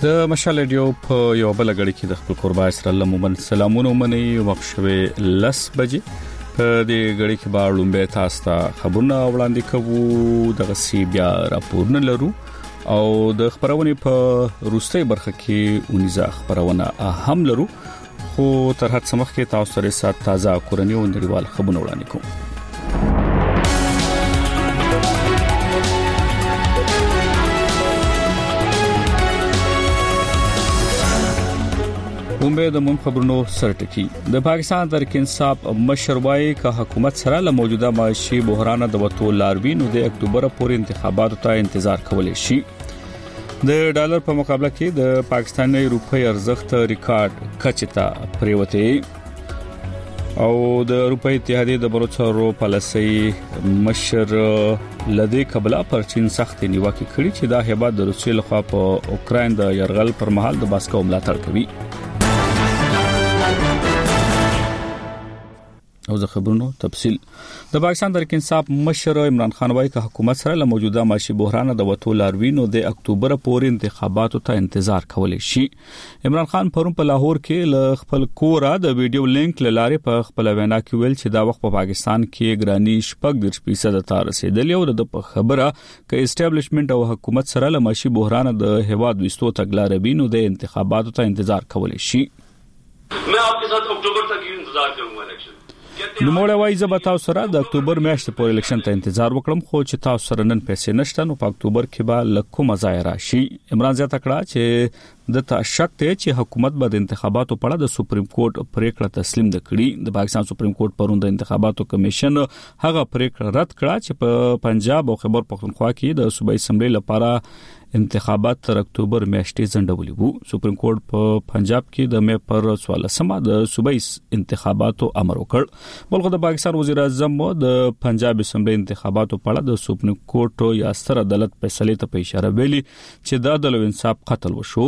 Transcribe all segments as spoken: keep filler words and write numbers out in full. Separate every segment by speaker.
Speaker 1: د مشال ریډیو په یو بل غړي کې د خپل قربا سره لمون سلامونه مني وخت شوي لس بجې په دې غړي کې به لومبه تاسو ته خبرونه وړاندې کوو د غسی بیا راپورونه لرو او د خبرونه په روسي برخه کې اونیزه خبرونه هم لرو خو تر هڅه مخکې تاسو سره سات تازه کورنۍ او نړیوال خبرونه وړاندې کوو. کومبه د مم خبرونو سرټکی د پاکستان تحریک انصاف مشروعي کا حکومت سره له موجوده معاشي بحران د وټو لاروي نو د اکتوبر پورې انتخاباتو ته انتظار کولای شي. د ډالر په مقابله کې د پاکستاني روپۍ ارزښت ریکارډ کچته پریوته او د روپۍ اتحادیه د بروچارو پالیسي مشر لدی قبلا پر چین سخت نیوکه کړې چې دا هیبات د روسیې لخوا په اوکرين د يرغل پر مهال د باسکو ملاتړ کوي. او زه خبرونو تفصيل د پاکستان تحریک انصاف مشر عمران خان وايي چې حکومت سره له موجوده معاشي بحران د وټو لاروي نو د اکتوبر پورې انتخاباتو ته انتظار کولای شي. عمران خان پرون په لاهور کې ل خپل کورا د ویډیو لینک لاره په خپل وینا کې ویل چې دا وخت په پاکستان کې ګرانی شپږ درش فیصد ته رسیدلی او د خبره ک اسټابلیشمنت او حکومت سره له معاشي بحران د هواد وستو تګلاروي نو د انتخاباتو ته انتظار کولای شي.
Speaker 2: मैं आपके साथ अक्टूबर तक ही इंतजार करूंगा इलेक्शन.
Speaker 1: نو موږ وایي چې به تاسو سره د اکتوبر میاشتې پورې الیکشن ته انتظار وکړم خو چې تاسو سره نن پیسې نشته نو په اکتوبر کې به لکه مزای راشي. عمران زیاته کړه چې د تا شک ته چې حکومت به د انتخاباتو په اړه د سپریم کورټ پریکړه تسلیم کړي. د پاکستان سپریم کورټ پرون د انتخاباتو کمیشن هغه پریکړه رد کړه چې په پنجاب او خیبر پختونخوا کې د صوبایي اسمبلی لپاره انتخابات تر اکتوبر میاشتې ځنډولي وو. سپریم کورټ په پنجاب کې د مې پر څوارلسمه د صوبایي انتخاباتو امر وکړ. بلکې د پاکستان وزیر اعظم د پنجاب اسمبلی انتخاباتو په اړه د سپریم کورټ یا ستر عدالت فیصله ته په اشاره ویلي چې د عدل او انصاف قتل وشو.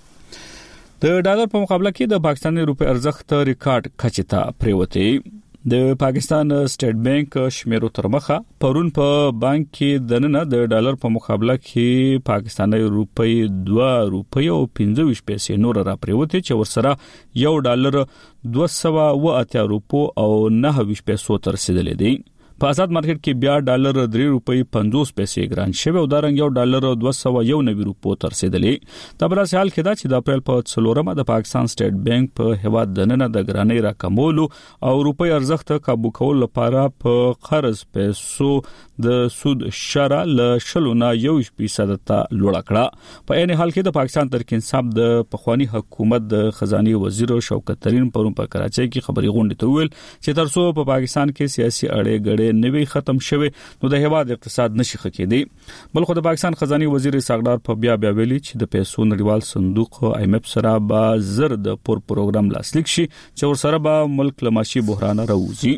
Speaker 1: د ډالر په مقابله کې د پاکستاني روپۍ ارزښت ریکارډ کچته پریوته. د پاکستان سټیټ بانک شمیرو تر مخه پرون په بانک کې دننه د ډالر په مقابله کې پاکستاني روپۍ دوه روپۍ او پنځه ویشت پیسې نور را پریوته چې ورسره یو ډالر دوه سوه او اتیا روپو او نه ویشت پیسو تر رسیدلې دي. په آزاد مارکیټ کې بیا ډالر درې روپۍ پنځوس پیسې ګران شوی او دا رنګ یو ډالر دوه سوه یو نوي روپو تر رسیدلې. دا بل حال کې دا چې د اپریل په څلورمه د پاکستان سټیټ بانک په هواد دننه د ګرانۍ راکمولو او روپۍ ارزښت قابو کول لپاره په قرض پیسو د سود شرع ل شلونه یو فیصد ته لوړ کړه. په عین حال کې د پاکستان تحریک انصاف د پخوانی حکومت د خزانه وزیر شوکت ترين پرون په کراچۍ کې خبري غونډه ته ویل چې ترڅو په پاکستان کې سیاسي اړې غړې نوي ختم شوه نو د هواد اقتصاد نشي خکېدی. بلکې د پاکستان خزانه وزیر ساغدار په بیا بیا ویلي چې د پیسو نړیوال صندوق آی ایم ایف سره به زر د پور پروګرام لاسلیک شي چې ور سره به ملک لماشي بحران راوځي.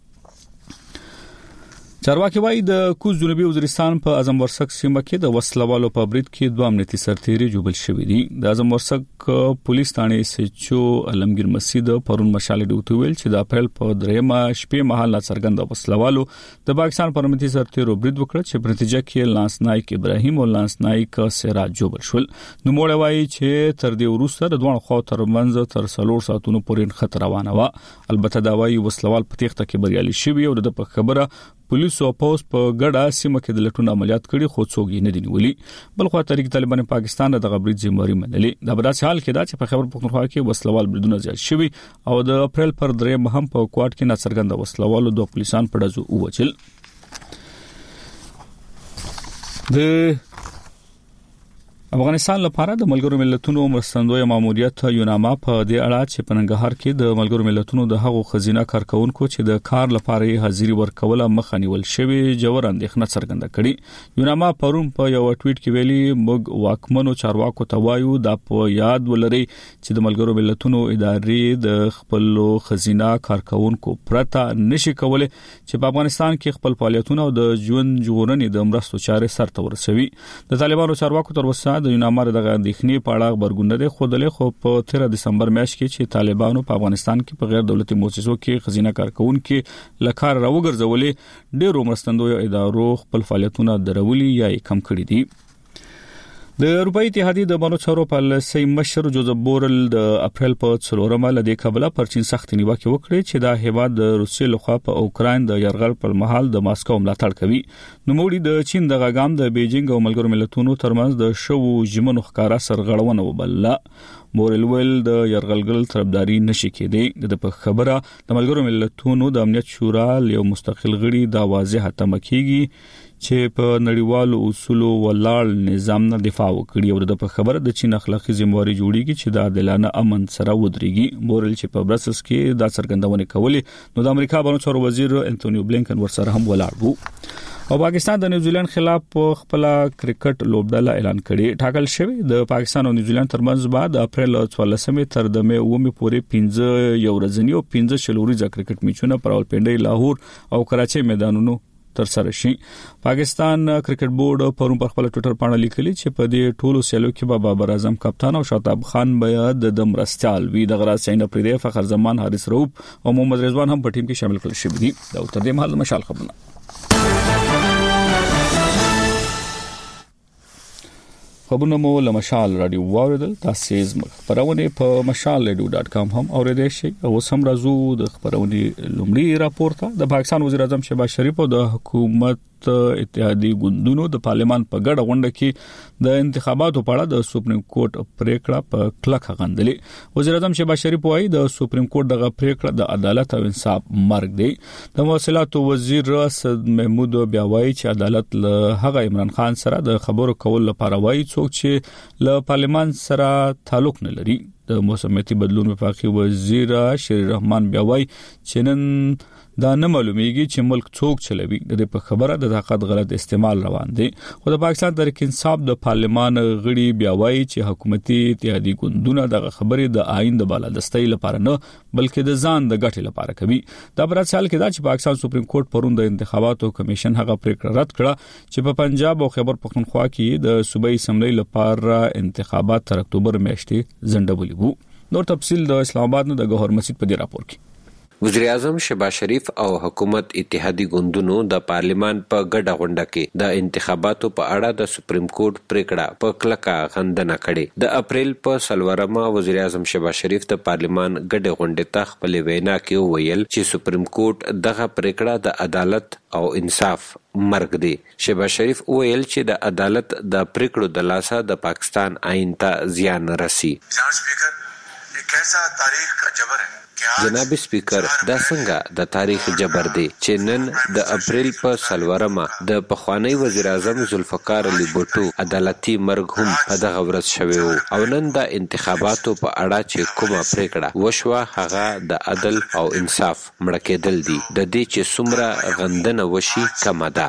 Speaker 1: چارواکي وايي د کوز جنوبي وزیرستان په اعظم ورسک سیمه کې د وسلوالو په برید کې دوه امنیتي سرتیري جوړل شوې دي. د اعظم ورسک پولیس ثانې سچو علمگیر مسجد پرون مشال ډیوټ ویل چې د اپریل په دریمه شپې مهال څرګند وسلوالو د پاکستان پر امنیتي سرتیرو برید وکړ چې په نتیجه کې لانس نایک ابراهیم او لانس نایک سراج جوړل شول. نو موږ وایي چې تر دې وروسته د دوه خو ترمنځ تر څلور ساعتونو پورې خطر روانه و. البته دا وایي وسلوال په تخته کې بریالي شوی او د په خبره پولیس او پوس په ګډه سیمه کې د لټون عملیات کړي خو څوک یې نه دي نیولي. بلخو تحریک طالبان پاکستان د غبرګ ذمہواری منلي. د برابر حال کې دا چې په خبر پختونخوا کې وسلوال بریدونه زیات شوي او د اپریل پر درې مهم په کوارټ کې ناڅرګند وسلوالو دوه پولیسان په دزو ووچل. د افغانستان لپاره د ملګرو ملتونو مرستندوی ماموریت یوناما په دې اړه چې په ننګرهار کې د ملګرو ملتونو د هغو خزینه کارکونکو چې د کار لپاره حاضری ورکوله مخنیول شوی جوړ اندېښنه څرګنده کړي. یوناما پرون په یو ټویټ کې ویلي موږ واکمنو چارواکو ته وایو دا په یاد ولري چې د ملګرو ملتونو ادارې د خپل خزینه کارکونکو پرته نشي کولای چې په افغانستان کې خپل فعالیتونه او د ژوند جوړونې د مرستو چارې سرته ورسوي. د طالبانو چارواکو تر اوسه د یوناما دغه اندېښنې په اړه خبرګون نه خوده خو په تیرا دسمبر میاشت کې چې طالبانو په افغانستان کې په غیر دولتي مؤسسو کې خزینه کارکونکو لکار راوګرځولې ډېرو مرستندوی ادارو خپل فعالیتونه درولي یا کم کړي دي. د اروپאי اتحادیه د بانو چارو پالیسي مشر جوزف بورل د اپریل په څلورمه لدې قبله پر چین سخت نیوکه وکړه چې دا هیواد د روسیې لخوا په اوکراین د يرغل پر مهال د ماسکو ملاتړ کوي. نو موږ د چین د غاګام د بیجینګ او ملګرو ملتونو ترمنځ د شو جمنو ښکارا سرغړونه وبله. بورل ویل د يرغلګل طرفداري نشي کېدی. د په خبره د ملګرو ملتونو د امنیت شورا یو مستقل غړي دا واضح تم کیږي چې په نړیوالو اصولو ولاړ نظام نه دفاع وکړي او د په خبره د چین اخلاقی ذمہواری جوړیږي چې د عادلانه امن سره ودرېږي. بورل چې په برسلز کې دا څرګندونه کولې نو د امریکا بانو چارو وزیر انټونیو بلینکن ورسره هم ولاړ وو. او پاکستان د نیوزیلند خلاف خپل کرکټ لوبډله اعلان کړي. ټاکل شوی د پاکستان او نیوزیلند ترمنځ بعد اپریل څوارلسمه تر د مې اومه پورې پنځه یو ورځنی او پنځه شلوري کرکټ میچونه پر راولپنډي، لاهور او کراچي میدانونو تر سره شي. پاکستان کرکټ بورډ پرون پر خپل ټوئیټر باندې لیکلي چې په دې ټولو سیالو کې به بابر اعظم کپتان او شاتاب خان به د مرستيال وی د غراسین پرې فخر زمان، حارث رؤوف او محمد رضوان هم په ټیم کې شامل کړل شوي دي. دا تر دې مهال مشال خبرونه خبرونه مو له مشال رادیو واوریدل. تاسو زموږ خبرونه په مشال رادیو ډاټ کام هم اوریدئ شئ. او سم راځو د خبرونه لومړی راپورته. د پاکستان وزیر اعظم شهباز شریف او د حکومت اتحادی ګوندونو د پارلمان په ګډه غونډه کې د انتخاباتو په اړه د سپریم کورټ پریکړه په کلک غندلې. وزیر اعظم شهباز شریف وايي د سپریم کورټ دغه پریکړه د عدالت او انصاف مرګ دی. د مواصلاتو وزیر اسد محمود بیا وايي چې عدالت له هغه عمران خان سره د خبرو کول لپاره وايي څوک چې له پارلمان سره تعلق نه لري. د موسمیاتي بدلون وفاقي وزیر شری رحمان بیا وايي چې نن دا نه معلومیږي چې ملک څوک چلوي. د په خبره د طاقت غلط استعمال روان دي. خو د پاکستان تحریک انصاف د پارلمان غړي بیا وايي چې حکومتي اتحادی ګوندونه د خبرې د آئین د بالادستۍ لپاره نه بلکې د ځان د ګټې لپاره کوي. دا برات سال کې دا چې پاکستان سپریم کورټ پرون د انتخاباتو کمیشن هغه پریکړه رد کړه چې په پنجاب او خیبر پختونخوا کې د صوبایي اسمبلی لپاره انتخابات تر اکتوبر میاشتې ځنډولي وو. نور تفصیل د اسلام آباد نه د گوهر مسجد په دې راپور کې.
Speaker 3: وزیر اعظم شهباز شریف او حکومت اتحادی ګوندونو د پارلمان په ګډه غونډه کې د انتخاباتو په اړه د سپریم کورټ پریکړه په کلکه غندنه کړې. د اپریل په سلورمه وزیر اعظم شهباز شریف د پارلمان ګډه غونډې ته خپل وینا کې ویل چې سپریم کورټ دغه پریکړه د عدالت او انصاف مرګ دی. شهباز شریف ویل چې د عدالت د پریکړو د لاسه د پاکستان آئین ته زیان رسی. جناب سپیکر، دا څنګه د تاریخ جبر دی چې نن د اپریل په سلورمه د پخوانی وزیر اعظم ذوالفقار علي بوټو عدالتي مرګ هم په دغه ورځ شوی وو او نن د انتخاباتو په اړه چې کومه پریکړه وشوه هغه د عدل او انصاف مړه کېدل دي. د دې چې څومره غندنه وشي کمه ده.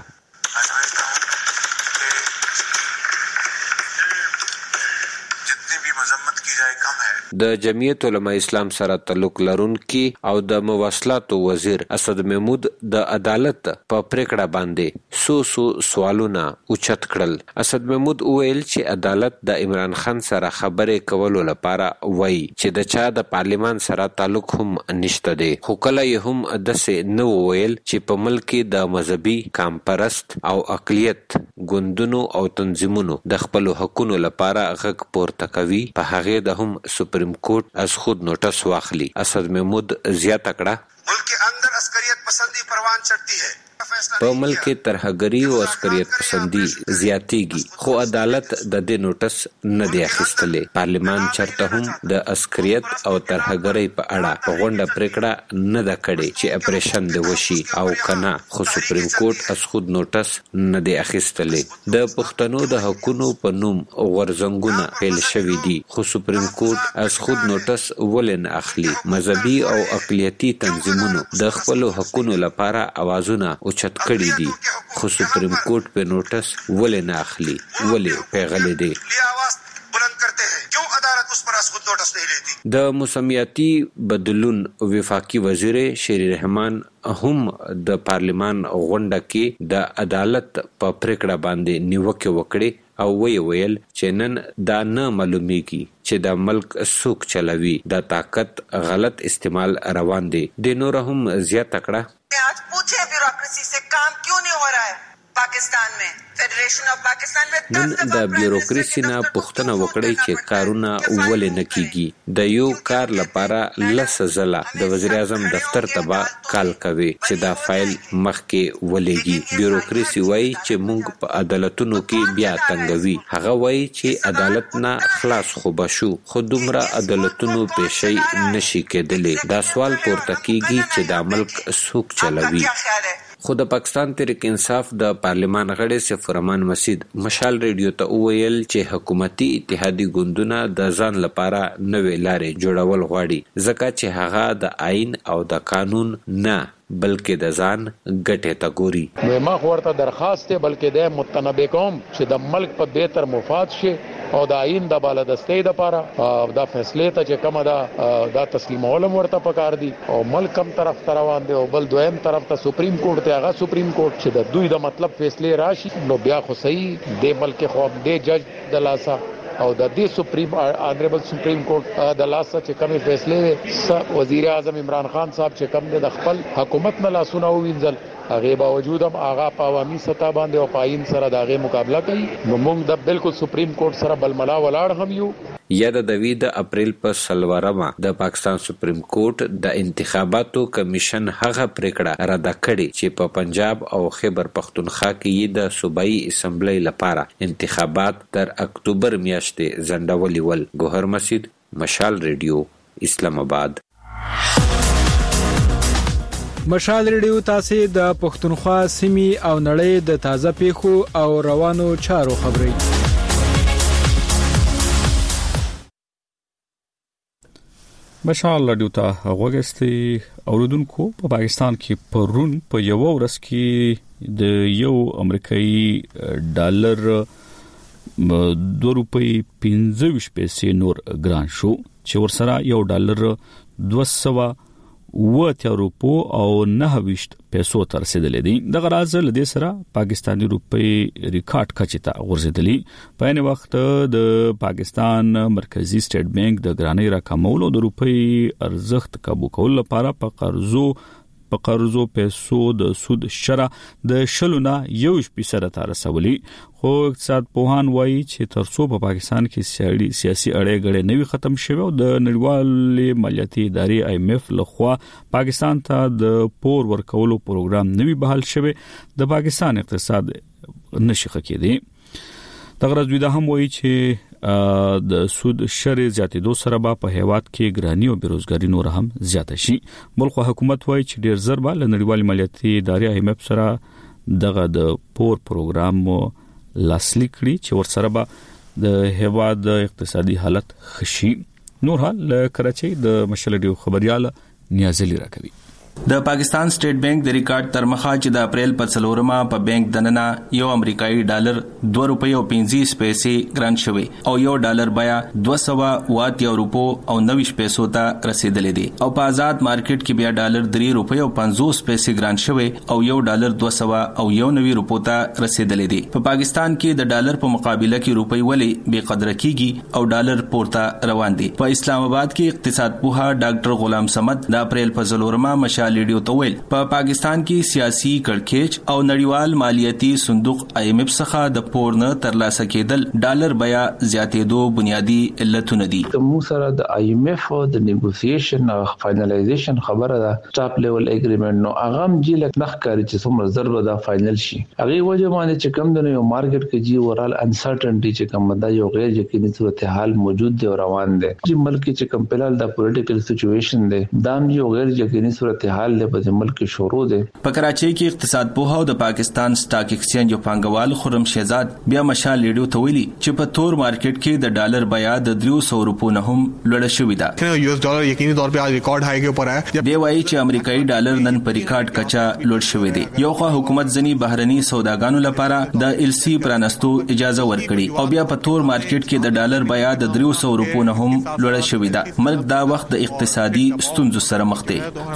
Speaker 3: د جمعیت علماء اسلام سره تعلق لرونکي او د مواصلاتو وزیر اسد محمود د عدالت په پریکړه باندې سو سو سوالونه اوچت کړل. اسد محمود ویل چې عدالت د عمران خان سره خبرې کولو لپاره وایي چې د چا د پارلمان سره تعلق هم نشته دی. خو کله یې هم داسې نه ویل چې په ملک کې د مذهبي کامپرست او اقلیت ګوندونو او تنظیمونو د خپل حقوقو لپاره غږ پورته کوي. په هغه د هم سپریم کورټ از خود نوټس واخلي. اسد محمود زیاته کړه
Speaker 4: ملک کے اندر عسکریت پسندی پروان چڑھتی ہے.
Speaker 3: په ملک کې ترهګری او عسکریت پسندي زیاتېږي خو عدالت د دې نوټس نه دی اخیستلې. پارلمان چرته هم د عسکریت او ترهګری په اړه غونډه پریکړه نه ده کړې چې اپریشن دی وشي او کنه. خو سپریم کورټ از خود نوټس نه دی اخیستلې. د پښتنو د حقوقو په نوم غورځنګونه پیل شوي دي خو سپریم کورټ از خود نوټس ولې نه اخلي. مذهبي او اقلیتي تنظیمونو د خپل حقوقو لپاره اوازونه اوچت کړي دي خو سپریم کورټ په نوټس ولې نه اخلي. ولې پیغلې دي. د موسمیاتي بدلون وفاقي وزیر شری رحمان هم د پارلمان غونډه کې د عدالت په پریکړه باندې نیوکه وکړي او وی ویل چې نن دا نه معلومیږي چې د ملک څوک چلوي. د طاقت غلط استعمال روان دی. د نور هم زیاته کړه
Speaker 5: आज पूछे ब्यूरोक्रेसी से काम क्यों नहीं हो रहा है.
Speaker 4: पाकिस्तान में फेडरेशन ऑफ पाकिस्तान में
Speaker 3: نن د بیوروکراسي نه پوښتنه وکړئ چې کارونه ولې نه کیږي. د یو کار لپاره لس ځله د وزیر اعظم دفتر ته به کال کوي چې دا فایل مخکې ولېږي. بیوروکراسي وایي چې موږ په عدالتونو کې بیا تنګوي. هغه وایي چې عدالت نه خلاص خو بشو، خو دومره عدالتونو پېښې نشي کېدلې. دا سوال پورته کیږي چې دا ملک څوک چلوي. خو د پاکستان تحریک انصاف د پارلمان غړي سفر امان مسید مشال ریډیو ته وویل چې حکومتي اتحادی ګوندونه د ځان لپاره نوې لارې جوړول غواړي، ځکه چې هغه د آئین او د قانون نه بلکې د ځان ګټې ته ګوري.
Speaker 5: نو ما ورته درخواست دی بلکې د متنبه کوم چې د ملک په بهتر مفاد شي او د آئین د بالادستۍ لپاره دا فیصله ته چې کومه دا دا تسلیمول ورته پکار دي او ملک هم طرف ته روان دي او بل دویم طرف ته سپریم کورټ ته هغه سپریم کورټ چې د دوی د مطلب فیصله راشي نو بیا خو صحیح د ملک خو د جج د لاسه او د دې سپریم آنریبل سپریم کورټ د لاسه چې کومه فیصله وزیر اعظم عمران خان صاحب چې کوم د خپل حکومت نه لاسونه وینځل هغه باوجود هم هغه په عوامي سطح باندې او پاین سره دغه مقابله کوي. نو موږ د بالکل سپریم کورټ سره بلملا ولاړ هم یو.
Speaker 3: یا د دوی د اپریل په سلوارمه د پاکستان سپریم کورټ د انتخاباتو کمیشن هغه پریکړه رد کړې چې په پنجاب او خیبر پختونخوا کې د صوبایي اسمبلی لپاره انتخابات تر اکتوبر میاشتې ځنډولي ول. ګوهر مسید، مشال ریډیو، اسلام آباد.
Speaker 6: مشال ریډیو تاسو د پښتونخوا سیمې او نړۍ د تازه پیښو او روانو چارو خبري.
Speaker 1: مشال ریډیو ته وګورئ. اوریدونکو په پاکستان کې پرون په یو ورځ کې د یو امریکایي ډالر دوه روپۍ پنځه پیسې نور ګران شو چې ورسره یو ډالر دوه سوه وته روپو او نه ویشت پیسو تر رسیدلې دي. د غراز لدې سره پاکستاني روپۍ ریکارډ کچته غورځېدلې. په یوه وخت د پاکستان مرکزی سټیټ بانک د ګرانۍ راکمولو د روپۍ ارزښت کابو کول لپاره په قرضو په قرضو پیسو د سود شره د شلونه یو فیصد ته رسولي. خو اقتصاد پوهان وایي چې ترڅو په پاکستان کې سیاسي سیاسي اړې غړې نوي ختم شوه او د نړیوال مالیاتي ادارې آی ایم ایف لخوا پاکستان ته د پور ورکولو پروګرام نوي بحال شوه، د پاکستان اقتصاد نشي خکېدي. د غرض وی دا هم وایي چې د سود شرې زیاتېدو سره به په هیواد کې ګرانی او بیروزګاری نور هم زیاته شي. بلخو حکومت وایي چې ډیر زر به له نړیوال مالیاتي ادارې آی ایم ایف سره دغه د پور پروګرام لاسلیک کړي چې ورسره به د هیواد د اقتصادي حالت خشي. نور حال له کراچۍ د مشال ریډیو خبريال نیازلی راکوي.
Speaker 7: د پاکستان سټیټ بانک د ریکارډ تر مخه چې د اپریل په څلورمه په بانک دننه یو امریکایي ډالر دوه روپۍ او پنځه پیسې ګران شوی او یو ډالر بیا دوه سوه واته روپو او نوي پیسو ته رسیدلې دي او په آزاد مارکیټ کې بیا ډالر درې روپۍ او پنځوس پیسې ګران شوی او یو ډالر دوه سوه او یو نوي روپو ته رسیدلې دي. په پاکستان کې د ډالر په مقابله کې روپۍ ولې بې قدر کیږي او ډالر پورته روان دي. په اسلام آباد کې اقتصاد پوها ډاکټر غلام صمد د اپریل په څلورمه مشال ریډیو ته ویل په پاکستان کې سیاسي کړکېچ او نړیوال مالیاتي صندوق آی ایم ایف څخه د پور نه ترلاسه کېدل ډالر بیا زیاتېدو بنیادی علتونه دي.
Speaker 8: موږ سره د آی ایم ایف او د نیګوسییشن او فائنلایزیشن خبره ده ټاپ لیول اګریمنت نو هغه هم جې لک نخ کاری چې څومره ضرب ده فائنل شي. هغه وجه باندې چې کم د یو مارکیټ کې جی اورال انسرټنټی چې کوم ده یو غیر یقیني صورتحال موجود دی او روان دی. چې ملک چې کوم پلال د پولیټیکل سچويشن دی دا هم یو غیر یقیني صورتحال حال په ملک شروع ده.
Speaker 7: په کراچۍ کې اقتصاد پوها او د پاکستان سٹاک ایکسچینج او پانګوال خرم شهزاد بیا مشال ریډیو ته ویلي چې په تور مارکیټ کې د ډالر بیا د درې سوه روپو نه هم لوړ شوې ده.
Speaker 9: یو اس ډالر یقیني طور په ریکارډ هاي کې اوپر ہے.
Speaker 7: دی وایي چې امریکایي ډالر نن په ریکارډ کچا لوړ شوې دي. یو خو حکومت ځنی بهرني سوداګانو لپاره د ال سی پرانستو اجازه ورکړي او بیا په تور مارکیټ کې د ډالر بیا د درې سوه روپو نه هم لوړ شوې ده. ملک دا وخت د اقتصادي ستونزو سره مخ دی. څوک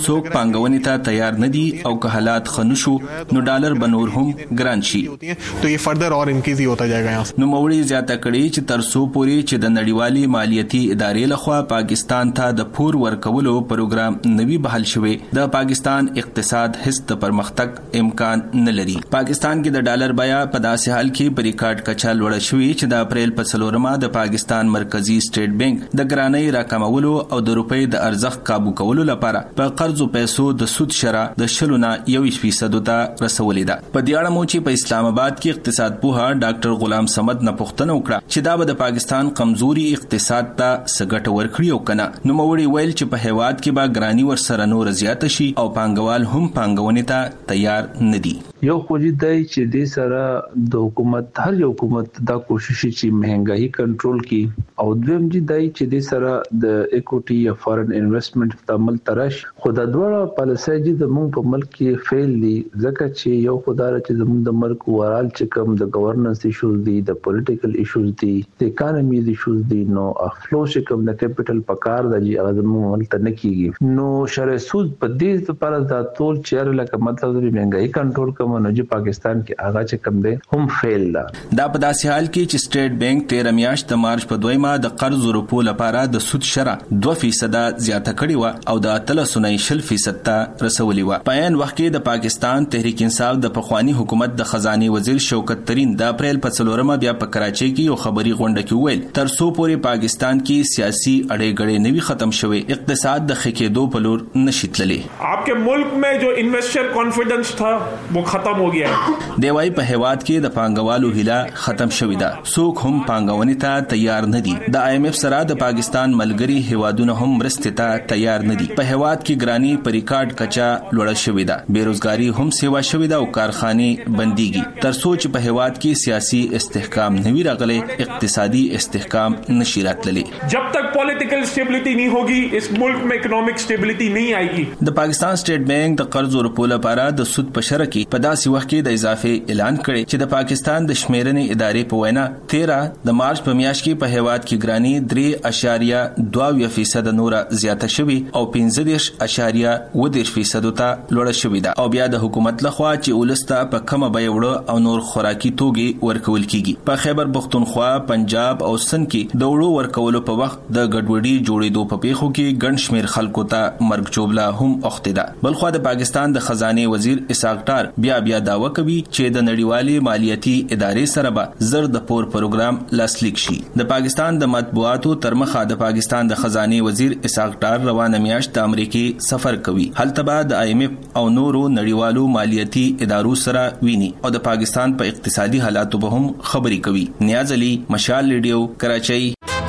Speaker 7: پانګونې ته تیار نه دي او که حالات خنشو نو ډالر بنور هم ګران شي.
Speaker 9: तो ये फर्दर और इंक्रीज ही होता जाएगा यहाँ.
Speaker 7: نو موري زیاته کړي چې ترسو پوري چې د نړیوالي مالیاتي ادارې لخوا پاکستان ته د پور ورکولو پروګرام نوي بحال شوی د پاکستان اقتصاد هیڅ د پرمختګ امکان نه لري. پاکستان کې د ډالر بیا په داسې حال کې په ریکارډ کچا لوړ شوی چې د اپریل په څلورمه د پاکستان مرکزی سټیټ بانک د ګرانۍ راکمولو او د روپۍ د ارزښت قابو کولو لپاره په قرض او پیسو د سود شرح د شلونه یو فیصد ته رسولې ده. په دې اړه مو چې په اسلام آباد کې اقتصاد پوها ډاکټر غلام سمد نه پوښتنه وکړه چې دا به د پاکستان کمزوري اقتصاد ته سګټ ورکړي او کنه. نو موري ویل چې په هیواد کې به ګرانی ور سره نور زیات شي او پانګوال هم پانګونې ته تیار نه دي.
Speaker 8: یو خوځي دی چې د سره د حکومت هر یو حکومت دا کوشش چې مهنګايي کنټرول کړي او دویم چې دی چې د سره د اکوټي یا فارن انویسټمنټ په عمل ترش خدای دوه پالیسي چې د مونږ په ملک کې فیل دي ځکه چې یو خدای چې زموږ د ملک ورال چې کوم د گورننس ایشوز دي د پولیټیکل ایشوز دي د اکانومي ایشوز دي نو افلو چې کوم د کیپټل پکار د هغه زموږ ملک ته نه کیږي. نو شرع سود په دې لپاره دا ټول چیر لکه مطلب د مهنګايي کنټرول کوم نو چې پاکستان کې هغه چې کم دی هم فیل ده.
Speaker 7: دا په داسې حال کې چې سټیټ بانک تیرې میاشت د مارچ په دویمه د قرض ورکو لپاره د سود شرح دوه فیصد زیاته کړې و او د اتلسونه شل فیصد ته رسولې و. په عین وخت کې د پاکستان تحریک انصاف د پخوانی حکومت د خزانه وزیر شوکت ترین د اپریل په څلورمه بیا په کراچۍ کې یو خبري غونډه کې ویل تر څو پورې پاکستان کې سیاسي اړې غړې نوي ختم شوي اقتصاد د خکېدو په لور نشي تللی.
Speaker 10: आपके मुल्क में जो इन्वेस्टर कॉन्फिडेंस था वो खत्म हो गया है.
Speaker 7: دیوای په هیواد کې د پانګوالو هیله ختم شوې ده. څوک هم پانګونې ته تیار نه دي. د آی ایم ایف سره د پاکستان ملګری هیوادونه هم مرستې ته تیار نه دي. په هیواد کې ګرانی په ریکارډ کچا لوړه شوې ده. بیروزګاری هم سیوا شوې ده او کارخانه بنديږي. تر څو چې په هیواد کې سیاسي استحکام نوي راغلي اقتصادي استحکام نشي راتللی.
Speaker 10: जब तक पॉलिटिकल स्टेबिलिटी नहीं होगी इस मुल्क में इकोनॉमिक स्टेबिलिटी नहीं आएगी.
Speaker 7: د پاکستان سټیټ بانک د قرض ورکو لپاره د سود په شرح کې په داسې وخت کې د اضافي اعلان کړي چې د پاکستان د شمیرنې ادارې په وینا تیرہ د مارچ په میاشت کې په هیواد کې ګرانی درې اشاریه دوه فیصد نور زیاته شوی او پنځه اشاریه و دېرش فیصد ته لوړه شوې ده. او بیا د حکومت لخوا چې ولسته په کمه بیه وړه او نور خوراکي توګي ورکول کیږي. په خیبر پختونخوا، پنجاب او سند کې د وړو ورکولو په وخت د ګډوډي جوړېدو په پیښو کې ګڼ شمیر خلکو ته مرګ چوبله هم اوخته ده. بلخو د پاکستان د خزانه وزیر اسحاق ډار بیا بیا داوا کوي چې د نړیوالي مالیاتي ادارې سره به زر د پور پروګرام لاسلیک شي. د پاکستان د مطبوعاتو ترمخه د پاکستان د خزانه وزیر اسحاق ډار روانه میاشت د امریکای سفر کوي. هلته به د آی ایم ایف او نورو نړیوالو مالیاتي ادارو سره ویني او د پاکستان په اقتصادي حالاتو به هم خبري کوي. نیاز علي، مشال ریډیو، کراچۍ.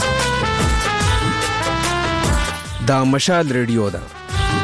Speaker 11: دا مشال ریډیو ده.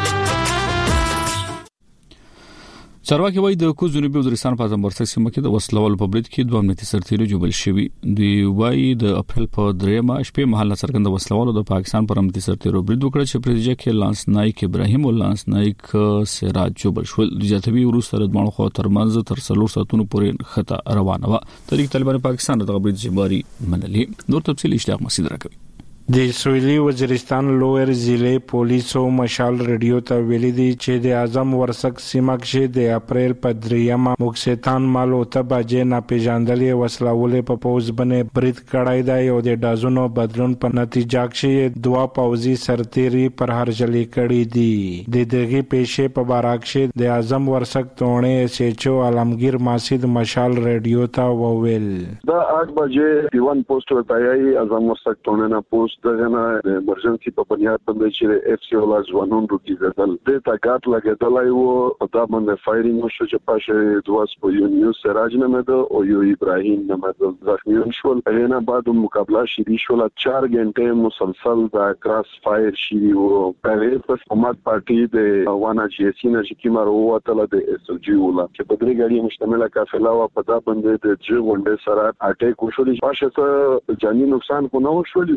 Speaker 1: چارواکي وایي د کوز جنوبي وزیرستان په ځمورسک سیمه کې د وسلوال په برید کې دوه امنیتي سرتیري جوړل شوي. دوی وایي د اپریل په دریمه شپې مهال څرګند وسلوال د پاکستان پر امنیتي سرتیرو برید وکړ چې پرېږه کې لانس نایک ابراهیم او لانس نایک سراج جوړل شول. د جاتوی وروسته د دوه خو ترمنځ تر څلور ساعتونو پورې خطا روانه و. تحریک طالبان پاکستان د برید جباري منلي. نور تفصیل اشتیاق مسعود راکوي.
Speaker 12: د سویلي وزیرستان لویر ضلع پولیسو مشال ریډیو ته ویلي دي چې د اعظم ورسک سیمه کې د اپریل په دریمه موکسیتان مالو ته باجې ناپېژاندلې وسلوالې په پوز باندې برید کړی دی او د ډازونو بدلون په نتیجه کې دوه پوځي سرتیري پر هرجلي کړي دي. د دغه پیښې په باره کې د اعظم ورسک ټونې ایس ایچ او عالمگیر ماسید مشال ریډیو ته وویل
Speaker 13: دا آٹھ بجې دیوان پوسټ ورتایي اعظم ورسک ټونې نه پوسټ دغه نه ایمرجنسي په بنیاد باندې چې اف سی او لا ځوانون روکي دل د تاګات لګیدلای وو په دا باندې فایرینګ وشو چې پاشه دواس په یو نیو سراج نه مده او یو ابراهیم نه مده زخمی شول. هغه بعد مقابله شری شول چار غنټه مسلسل دا کراس فایر شری وو. په پس حکومت پارټي د وانا جی سی نه چې کیمر وته د اس او جی ولا چې په درې غړي مشتمله قافله وا په دا باندې د جې غونډه سره اٹیک وشول. پاشه ته جاني نقصان کو نه وشول. یو ګاډ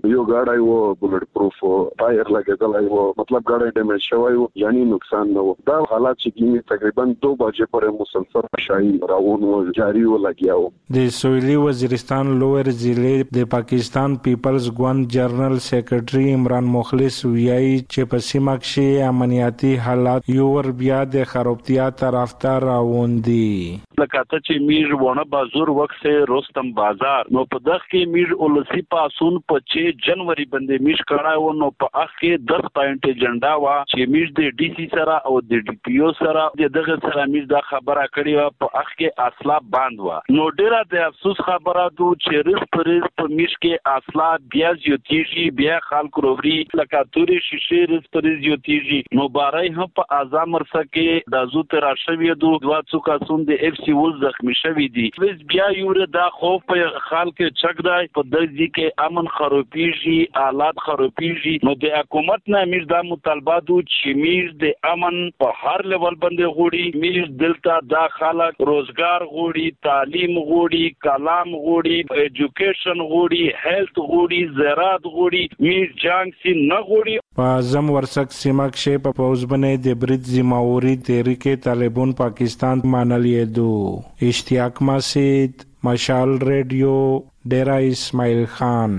Speaker 13: کړای وو بولټ پروف ټایر لګیدلای وو مطلب ګاډي ډیمیج شوی وو یعنی نقصان نه وو دا حالات چې کیږي تقریبا دو بجې پورې مسلسل شاهي راون و جاری و لګیاو
Speaker 12: د سویلي وزیرستان لویر ضلع د پاکستان پیپلز ګوند جنرال سیکریټري عمران مخلص ویایي چې په سیمه کې امنیتي حالات یو ور بیا د خرابتیا طرفدار روان دي
Speaker 14: لکه ته چې میر ونه بازور وخت سه رستم بازار نو په دغه کې میر اولسی پاسون په چھ جنوري باندې میش کړهو نو په اخ کې دس پوینټ ایجنډا وا چې میر د ډي سي سره او د ډي پی او سره دغه سره میر دا خبره کړې و په اخ کې اصلا باند وا نو ډیره د افسوس خبره دو چې رس پرز په میش کې اصلا بیا زیاتیږي بیا خلک وروړي لکه توري شیشه رس پرز زیاتیږي نو بارای هم په اعظم ورسه کې د زو تر شوی دو دوا څوکا سون د اف سی ول زخمی شوی دي وز بیا یو دا خوف په خلک چک دی په دځي کې امن خرابېږي حالات خرابېږي نو د حکومت نه میر دا مطالبه دو چې میر د امن په هر لیول باندې غوړي میر دلته دا خلک روزګار غوړي تعلیم غوړي کلام غوړي ایجوکیشن غوړي هیلث غوړي زراعت غوړي میر جنگ سي نه غوړي
Speaker 12: په اعظم ورسک سیمه کې په پوز باندې د برید ذمہوری تحریک طالبان پاکستان منلې دو اشتیاق مسید مشال ریډیو ډیرا اسماعیل خان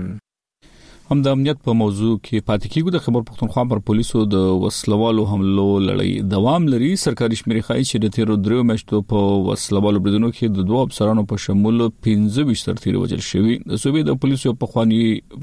Speaker 1: هم د امنیت په موضوع کې پاتې کیږو د خبر پښتونخوا پر پولیسو د وسلوالو حملو لړۍ دوام لري سرکاري شمیرې ښایي چې د تیرو درو میاشتو په وسلوالو بریدونو کې د دوه افسرانو په شمول پنځه ویشت سرتیري وژل شوي د صوبې د پولیسو په خواني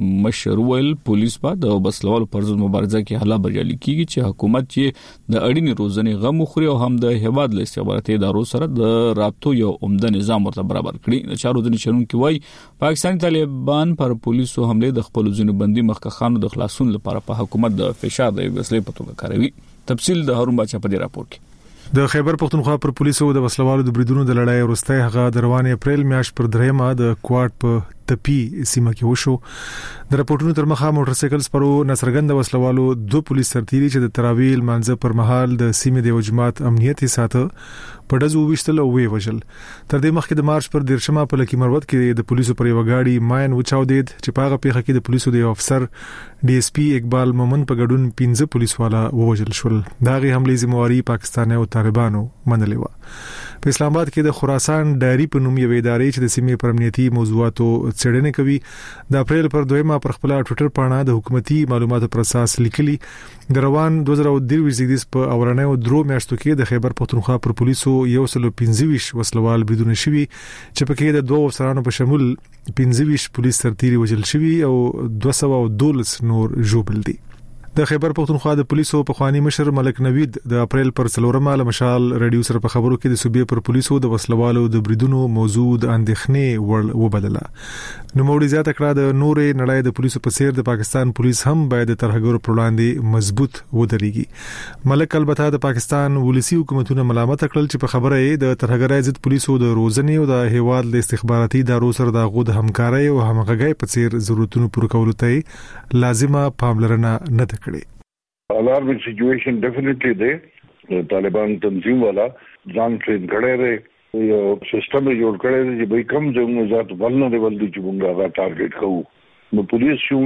Speaker 1: مشر ویل پولیس په د وسلوالو پر ضد مبارزه کې حلا بریالي کیږي چې حکومت چې د اړینې روزنې غم خوري او هم د هواد له استخباراتي ادارو سره د رابطو یو عمده نظام ورته برابر کړي د چارو ځنې چلونکي وایي پاکستاني طالبان پر پولیسو حمله د خپل ځینو بندي مخکخانو د خلاصون لپاره په حکومت د فشار د وسلې په توګه کاروي تفصیل د هارون باچا په دې راپور کې
Speaker 15: د خیبر پختونخوا پر پولیسو د وسلوالو د بریدونو د لړۍ وروسته هغه د روانې اپریل میاشت پر درېمه د کوارټ په تپی سیمه کې وشو د راپورټونو تر مخه موټر سایکل سپرو نصرګند وسلوالو دوه پولیس سرتیري چې د تراویل منځ پر مهال د سیمې د وجمات امنیتي ساته په دزو وشتل او وی وجل تر دې مخکې د مارچ پر دیرشمه په لکی مروت کې د پولیسو پر یو غاډي ماین وچاودید چې په هغه پیښه کې د پولیسو د افسر ډي اس پی اقبال مومن په ګډون پنځه پولیس والا ووجل شول دا غي حمله ذمہواری پاکستاني او طالبانو منلې و په اسلام آباد کې د خراسان ډایری په نوم یو ادارې چې د سیمې پر امنیتي موضوعاتو څېړنې کوي د اپریل پر دویمه پر خپل ټوئیټر پاڼه د حکومتي معلوماتو پر اساس لیکلي د روان دوه زره درویشت زیږدیز په اورنۍ درو میاشتو کې د خیبر پختونخوا پر پولیسو یو سل پنځه ویشت وسلوال بریدونه شوي چې پکې د دوه افسرانو په شمول پنځه ویشت پولیس سرتیري وژل شوي او دوه سوه دولس نور ژوبل دي د خیبر پختونخوا د پولیسو په خواني مشر ملک نوید د اپریل پر څلورمه له مشال رادیو سره په خبرو کې د صوبې پر پولیسو د وسلوالو د بریدونو موضوع د اندېښنې وړ وبدله نو موړي زیاته کړه د نورې نړۍ د پولیسو په څیر د پاکستان پولیس هم باید د ترهګرو پر وړاندې مضبوط ودرېږي ملک البته د پاکستان ولسی حکومتونو ملامت کړل چې په خبره یې د ترهګرۍ ضد پولیسو د روزنې او د هیواد د استخباراتي ادارو سره د غو د همکارۍ او همغږۍ په څیر ضرورتونو پوره کولو ته لازمه پاملرنه نه کړي
Speaker 16: alarming situation definitely there طالبان تنظیم والا ځان ټرین کړي لري یو سیستم جوړ کړی دی چې به کوم ځای ذات ولنریبل دي چې موږ هغه ټارګټ کوو نو پولیس شو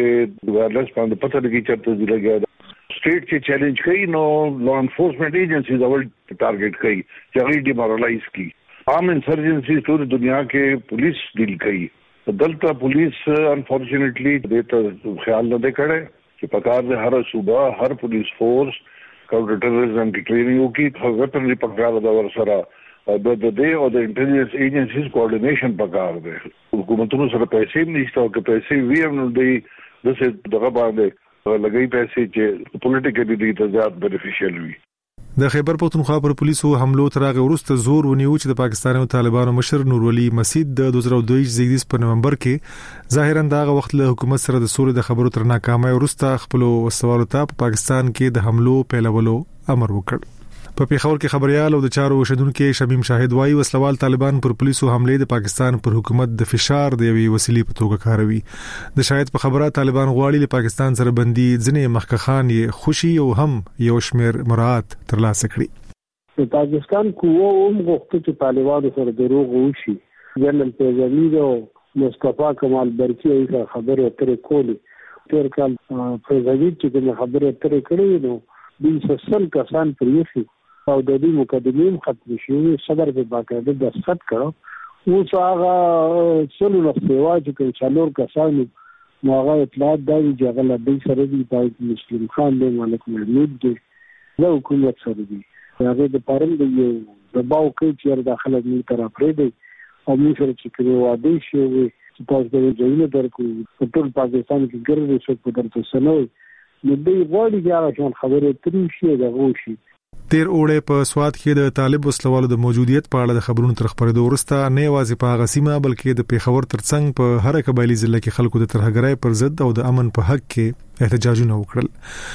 Speaker 16: کې وایرلس باندې پته لګی چې ته لګیا سټیټ چې چیلنج کوي نو لا انفورسمنت ایجنسیز اول ټارګټ کوي چې هغه ډیمورالایز کی عام انسرجنسی ټول دنیا کې پولیس ډیل کوي دلته پولیس انفورچونټلی دې ته خیال نه کړي چې پکار د هر صوبه هر پولیس فورس کاونټر ټیرریزم کی ټریننګ وکي هغه ته پکار دا ور سره د د دې او د انټيليجنس ایجنسیز کوارډینیشن پکار دی حکومتونو سره پیسې نشته او که پیسې وی هم نو دی د څه دغه باندې لګي پیسې چې پولیټیکلی دي ته زیات بینیفیشل وي
Speaker 15: د خیبر پختونخوا پر پولیسو حملو تر هغه وروسته زور ونیو چې د پاکستان او طالبانو مشر نور ولی مسعود د دوه زره دوه زیږدیز په نومبر کې ظاهرا دغه وخت له حکومت سره د سولې د خبرو تر ناکامۍ وروسته خپل وسوالو ته په پاکستان کې د حملو پیلولو امر وکړ په پیښور کې خبريال او د چارو شدونکو شمیم شاهد وایي وسلوال طالبان پر پولیسو حمله د پاکستان پر حکومت د فشار دی وی وسیلې په توګه کاروي د شاهد په خبره طالبان غواړي له پاکستان سره بندي ځنې مخکخان یې خوشي او هم یو شمیر مراعات ترلاسه کړي
Speaker 17: د پاکستان قوو هم غوښتل چې طالبانو سره دروغ وشي جنرال پیژنید او مصطفی کمال برکی خبره ترې کولی تیر کال پرزیدنت چې خبره ترې کړې نو د سل کسان پریخي او د دې مقدمین ختم شوی صدر په باقاعده دستخط کړو اوس هغه څلور نفسوا چې څلور کسان نو هغه اطلاعات دا چې هغه له دې سره دی پای مسلم خان دی ملک محمود دی دا حکومت سره دی هغه د پرم دی یو د باو کې چې داخله دې طرف لري دی او موږ سره چې کوي واده شي چې تاسو د ځایونو درکو په ټول پاکستان کې ګرځي څو په درته سنوي نو دې غواړي چې هغه شان خبرې ترې شي دا غوشي
Speaker 15: تیر اوړه په سواد کې د طالب وسلوالو د موجودیت په اړه د خبرونو تر خبرېدو وروسته نه یوازې په هغه سیمه بلکې د پیښور ترڅنګ په هر قبایلی ضلع کې خلکو د ترهګرۍ پر ضد او د امن په حق کې احتجاجونه وکړل.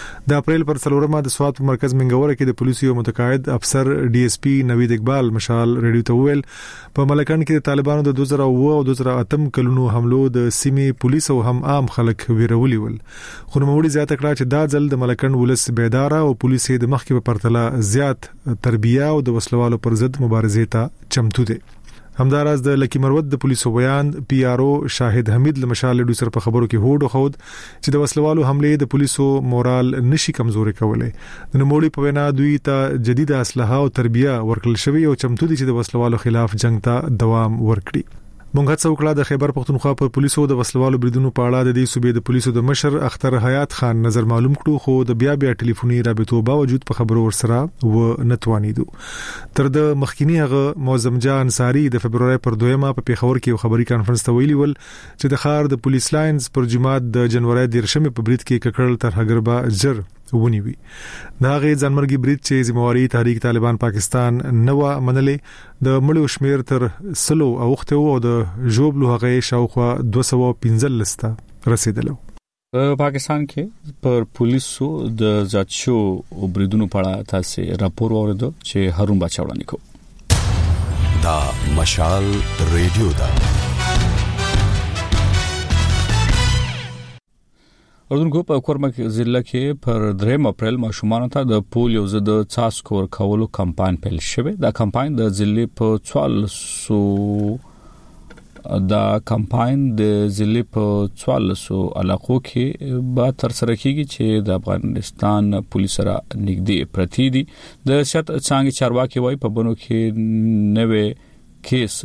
Speaker 15: د اپریل پر څلورمه د سواد په مرکز منګوره کې د پولیسو متقاعد افسر ډي اس پی نوید اقبال مشال ریډیو ته ویل په ملکان کې د طالبانو د دوه زره اوه او دوه زره اته کلونو حملو د سیمې پولیس او هم عام خلک ویرولي ول. خو نو وړي زیاته کړه چې دا ځل د ملکان ولس بیدار او پولیس د مخکې په پرتله زیات تربیه او د وسلوالو پر ضد مبارزې ته چمتو دي. همداراز د لکی مروت د پولیسو بیان پی آر او شاهد حمید لمشال ډو سر په خبرو کې هوډ خود چې د وسلوالو حمله د پولیسو مورال نشي کمزوري کولای. د نوموړي په وینا دوی ته جدید اسلحه او تربیه ورکړل شوی او چمتو دي چې د وسلوالو خلاف جنگ ته دوام ورکړي. مونږ هڅه وکړه د خیبر پختونخوا په پولیسو د وسلوالو بریدونو په اړه د دې صوبې د پولیسو د مشر اختر حیات خان نظر معلوم کړو خو د بیا بیا ټلیفوني رابطو باوجود په خبرو ورسره و نتوانیدو. تر د مخکینی هغه موزم جان انصاری د فبرवरी پر دویمه په پیښور کې یو خبري کانفرنس ته ویلي ول چې د خار د پولیس لاینز پر جماعت د جنوري د رشمه په برید کې ککړل تر هغربا جر ونی وی دا غي ځانمرګي برید چې ذمہواری تحریک طالبان پاکستان نو منلې د مړو شمیر تر سلو اوخته او د جوبلو هغه شاوخوا دوه سوه پنځه لسته رسیدلو.
Speaker 1: په پاکستان کې پر پولیسو د ځاتشو بریدونو په اړه تاسو راپور اوریدو چې هارون بچاوړانی کو
Speaker 18: دا مشال ریډیو دا
Speaker 1: اردن په کورمک ضلع کې پر دریم اپریل ماشومان ته د پولیو ضد څاڅکو ورکولو کمپاین پیل شوی. دا کمپاین د ضلع په څوارلسو دا کمپاین د ضلع په څوارلسو علاقو کې به تر سره کیږي چې د افغانستان پولیس سره نږدې پرتی دي. د شت څنګه چارواکي وای په بنو کې نوې کیس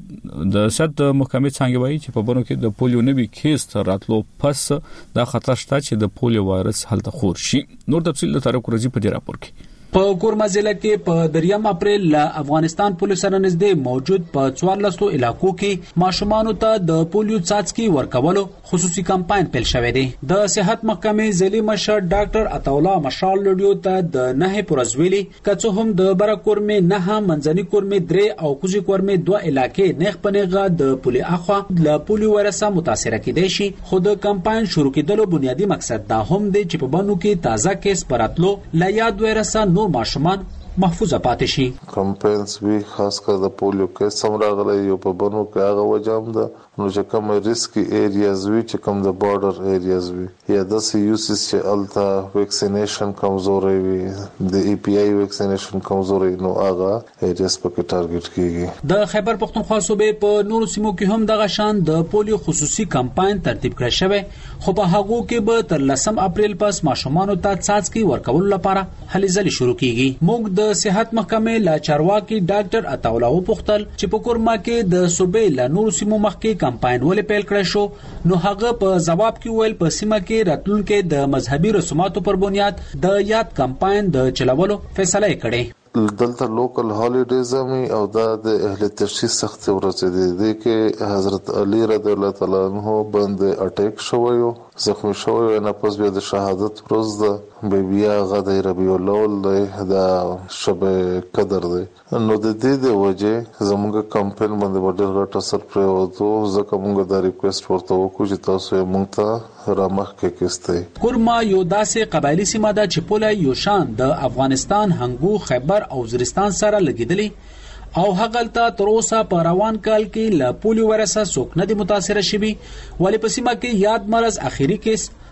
Speaker 1: د شت محکمې څنګه وایي چې په بونو کې د پولیو نوي کیس تر راتلو پس دا خطر شته چې د پولیو وایرس هلته خور شي. نور تفصیل د طارق رضی په دې راپور کې.
Speaker 19: په کورما ضلع کې په دریم اپریل له افغانستان پولیس سره نږدې موجود په څوارلسو علاقو کې ماشومانو ته د پولیو څاڅکي ورکولو خصوصي کمپاین پیل شوی دی. د صحت محکمې ضلعي مشر ډاکټر عطاالله مشال لډیو ته د نه پرزویلي کڅو هم د برکورمې نه منځني کورمې درې او کوزي کورمې دوه علاقې نه خپنهغه د پولیو اخوا له پولیو وایرس متاثر کېدي شي. خو د کمپاین شروع کېدلو بنیادی مقصد دا هم دی چې په بانو کې تازه کیس پراتلو لا یاد وایرس ماشومان محفوظه پاتې شي.
Speaker 20: کمپاینز وی خاص کر د پولیو کې سمراغله یو په بنو کې هغه وجام ده نو چې کوم ریسکی ایریاز وی چې کوم د بارډر ایریاز وی یا د سی یو سی چې التا ویکسینیشن کمزوري وی د ای پی آی ویکسینیشن کمزوري نو هغه ایریاز په ټارګټ کیږي.
Speaker 19: د خیبر پختونخوا صوبې په نورو سیمو کې هم دغه شان د پولیو خصوصي کمپاین ترتیب کړی شوی خو په هغه کې به تر لسم اپریل پس ماشومانو ته څاڅکي ورکول لپاره هلې ځلې شروع کیږي. موږ د صحت محکمې لا چارواکي ډاکټر عطاالله وپوښتل چې په کورما کې د صوبې لا نورو سیمو مخکې کمپاین ولې پیل کړی شو نو هغه په جواب کې ویل په سیمه کې راتلونکو د مذهبي رسوماتو پر بنیاد د یاد کمپاین د چلولو فیصله کړې.
Speaker 20: دلته لوکل هالیډیز می او دا د اهل تشخیص سخت ورسېدي دي کې حضرت علی رضی الله تعالی عنہ باندې اٹیک شوی زخمی شوی نه پس بیا د شهادت پروز ده به بیا غدای ربیع الاول دی دا شب قدر دی نو د دې د وجه زموږ کمپاین باندې ډېر غټ اثر پریوتو ځکه موږ دا ریکوست ورته وکړو چې تاسو موږ ته رامخ کې کېسته.
Speaker 19: کورما یو داسې قبایلی سیمه ده چې پوله یو شان د افغانستان هنګو خیبر او وزیرستان سره لګیدلې او هغلته تر اوسه په روان کال کې له پولیو وایرس څوک نه دي متاثر شوي ولې په سیمه کې یاد مرز اخیری کیس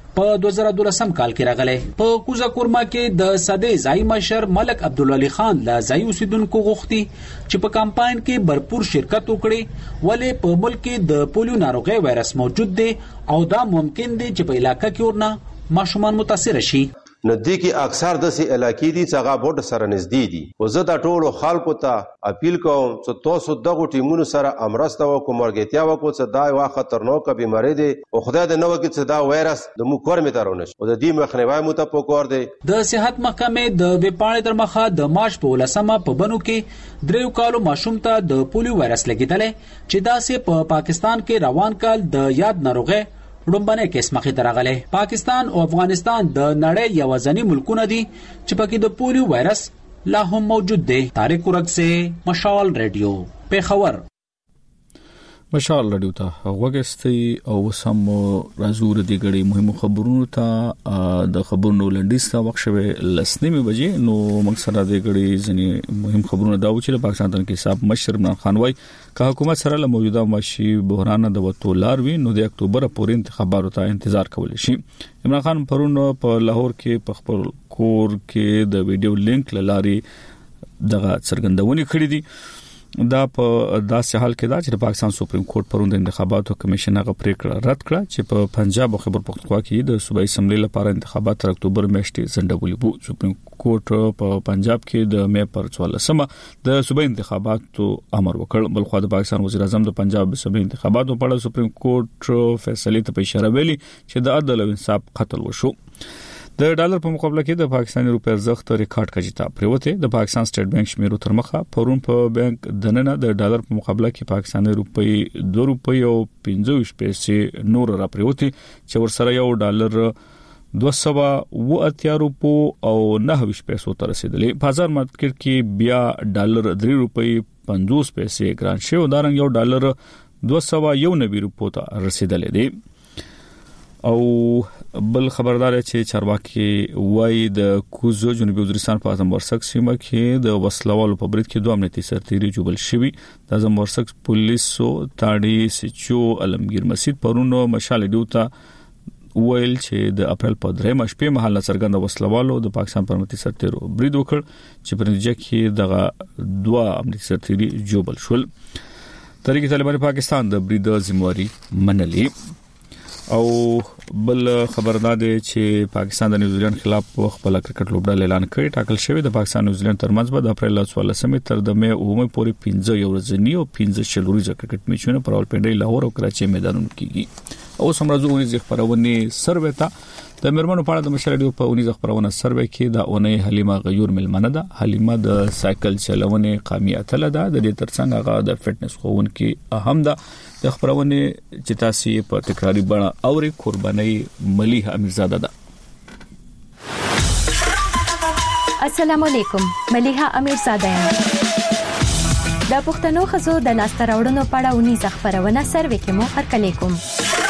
Speaker 19: په دوه زره دولسم کال کې راغلی. په کوزا کورما کې د صدې ځای مشر ملک عبدالعلی خان لا ځای اوسیدونکو غوښتي چې په کمپاین کې भरपूर شرکت وکړي، ولې په ملک کې د پولیو ناروغي وایرس موجود دی او دا ممکن دی چې په علاقې کې ورنه ماشومان متاثر شي.
Speaker 21: نو دې کې اکثر د سي علاقې دي چې هغه بورډ سره نږدې دي. او زه د ټولو خلکو ته اپیل کوم چې تاسو دغه ټیمونو سره امرسته وکړو، مرګتیا وکړو چې دا یو خطرناک بیماری دی او خدای دې نه وکړي چې دا وایرس د مو کور می ترونه شي او د دې مخنیوي مو ته پکور دی.
Speaker 19: د صحت محکمې د وپاڼې تر مخه د مارچ په ولسمه په بنو کې دریو کالو ماشوم ته د پولیو وایرس لګیدل چې دا سه په پاکستان کې روان کال د یاد ناروغي ډومبنه کیس مخې ته راغلی. پاکستان او افغانستان د نړۍ یوازینی ملکونه دي چې پکې د پولیو وایرس لا هم موجود دی. طارق ورک سے مشال ریډیو پیښور.
Speaker 1: مشال ریډیو ته وګستي او سم رازور دي غړي مهمو خبرونو ته د خبرونو لنډیس ته وخت شوه لسنیمه بجې. نو مقصد د غړي ځنی مهم خبرونه دا و چې پاکستان تن کې صاحب مشر عمران خان وای که حکومت سره له موجوده ماشي بحران د وټو لاروي نو د اکتوبر پورې انتخاباتو ته انتظار کول شي. عمران خان پرون په لاهور کې په خپل کور کې د ویډیو لینک لاري دغه څرګندونې کړې دي. دا په داسې حال کې دا چې پاکستان سپریم کورټ پروند انتخاباتو کمیشن هغه پریکړه رد کړه چې په پنجاب او خیبر پختونخوا کې د صوبایي اسمبلی لپاره انتخابات تر اکتوبر میاشتې ځنډولي وو. سپریم کورټ په پنجاب کې د مې پر څوارلسمه د صوبایي انتخاباتو امر وکړ. بلخو د پاکستان وزیر اعظم د پنجاب صوبایي انتخاباتو په اړه سپریم کورټ فیصله ته په اشاره ویلي چې د عدل او انصاف قتل وشو. د ډالر په مقابله کې د پاکستاني روپیا ارزښت ریکارډ کچې ته پریوته. د پاکستان سټیټ بانک شمیرو تر مخه پرون په بانک دننه د ډالر په مقابله کې پاکستاني روپی دوه روپۍ او پنځه پیسې نور را پریوته چې ورسره یو ډالر دوه سوه اوه اتیا روپو او نهه پیسو ته رسیدلې. بازار مارکیټ کې بیا ډالر درې روپۍ پنځوس پیسې ګران شو، دا رنګ یو ډالر دوه سوه یو نوي روپو ته رسیدلې دی. او بل خبردار چې چارواکي وای د کوزو جنوبي وزیرستان په اعظم ورسک سیمه کې د وسلوالو په برید کې دوه امنیتي سرتیري جوړل شوی. د اعظم ورسک پولیسو تاړي سچو علمگیر مسجد پرونو مشال ډیوتا ویل چې د اپریل په درېمه شپې مهال سرګند وسلوالو د پاکستان پر امنیتي سرتیرو برید وکړ چې په نتیجه کې دغه دوه امنیتي سرتیري جوړل شول. تحریک طالبان پاکستان د برید ذمہواری منلي. او بل خبردار دی چې پاکستان د نیوزیلند خلاف خپل کرکټ لوبډال اعلان کړی. ټاکل شوی د پاکستان نیوزیلند ترمنځ به د اپریل څوارلسمه تر د مې اومه پورې پنځه یو ورځنی او پنځه شلوريزه کرکټ میچونه پر راولپنډي لاهور او کراچي میدانونو کېږي. او سمرازو ورځ خبرونه سروې ته د مرمنو په اړه د مشرډیو په اونیزه خبرونه سروې کې د اونۍ حلیمه غیور ملمنه ده. حلیمه د سایکل چلونې قامي اتله ده. د دې ترڅنګ هغه د فټنس خوونکې اهم ده. د خبرونه چې تاسو په تکراری بڼه اوري قرباني ملیحه امیرزاده ده.
Speaker 22: السلام علیکم، ملیحه امیرزاده یم. د پښتنو خزو د لاسته راوړنو په اړه اونیزه خبرونه سروې کې مو هرکلی کوم.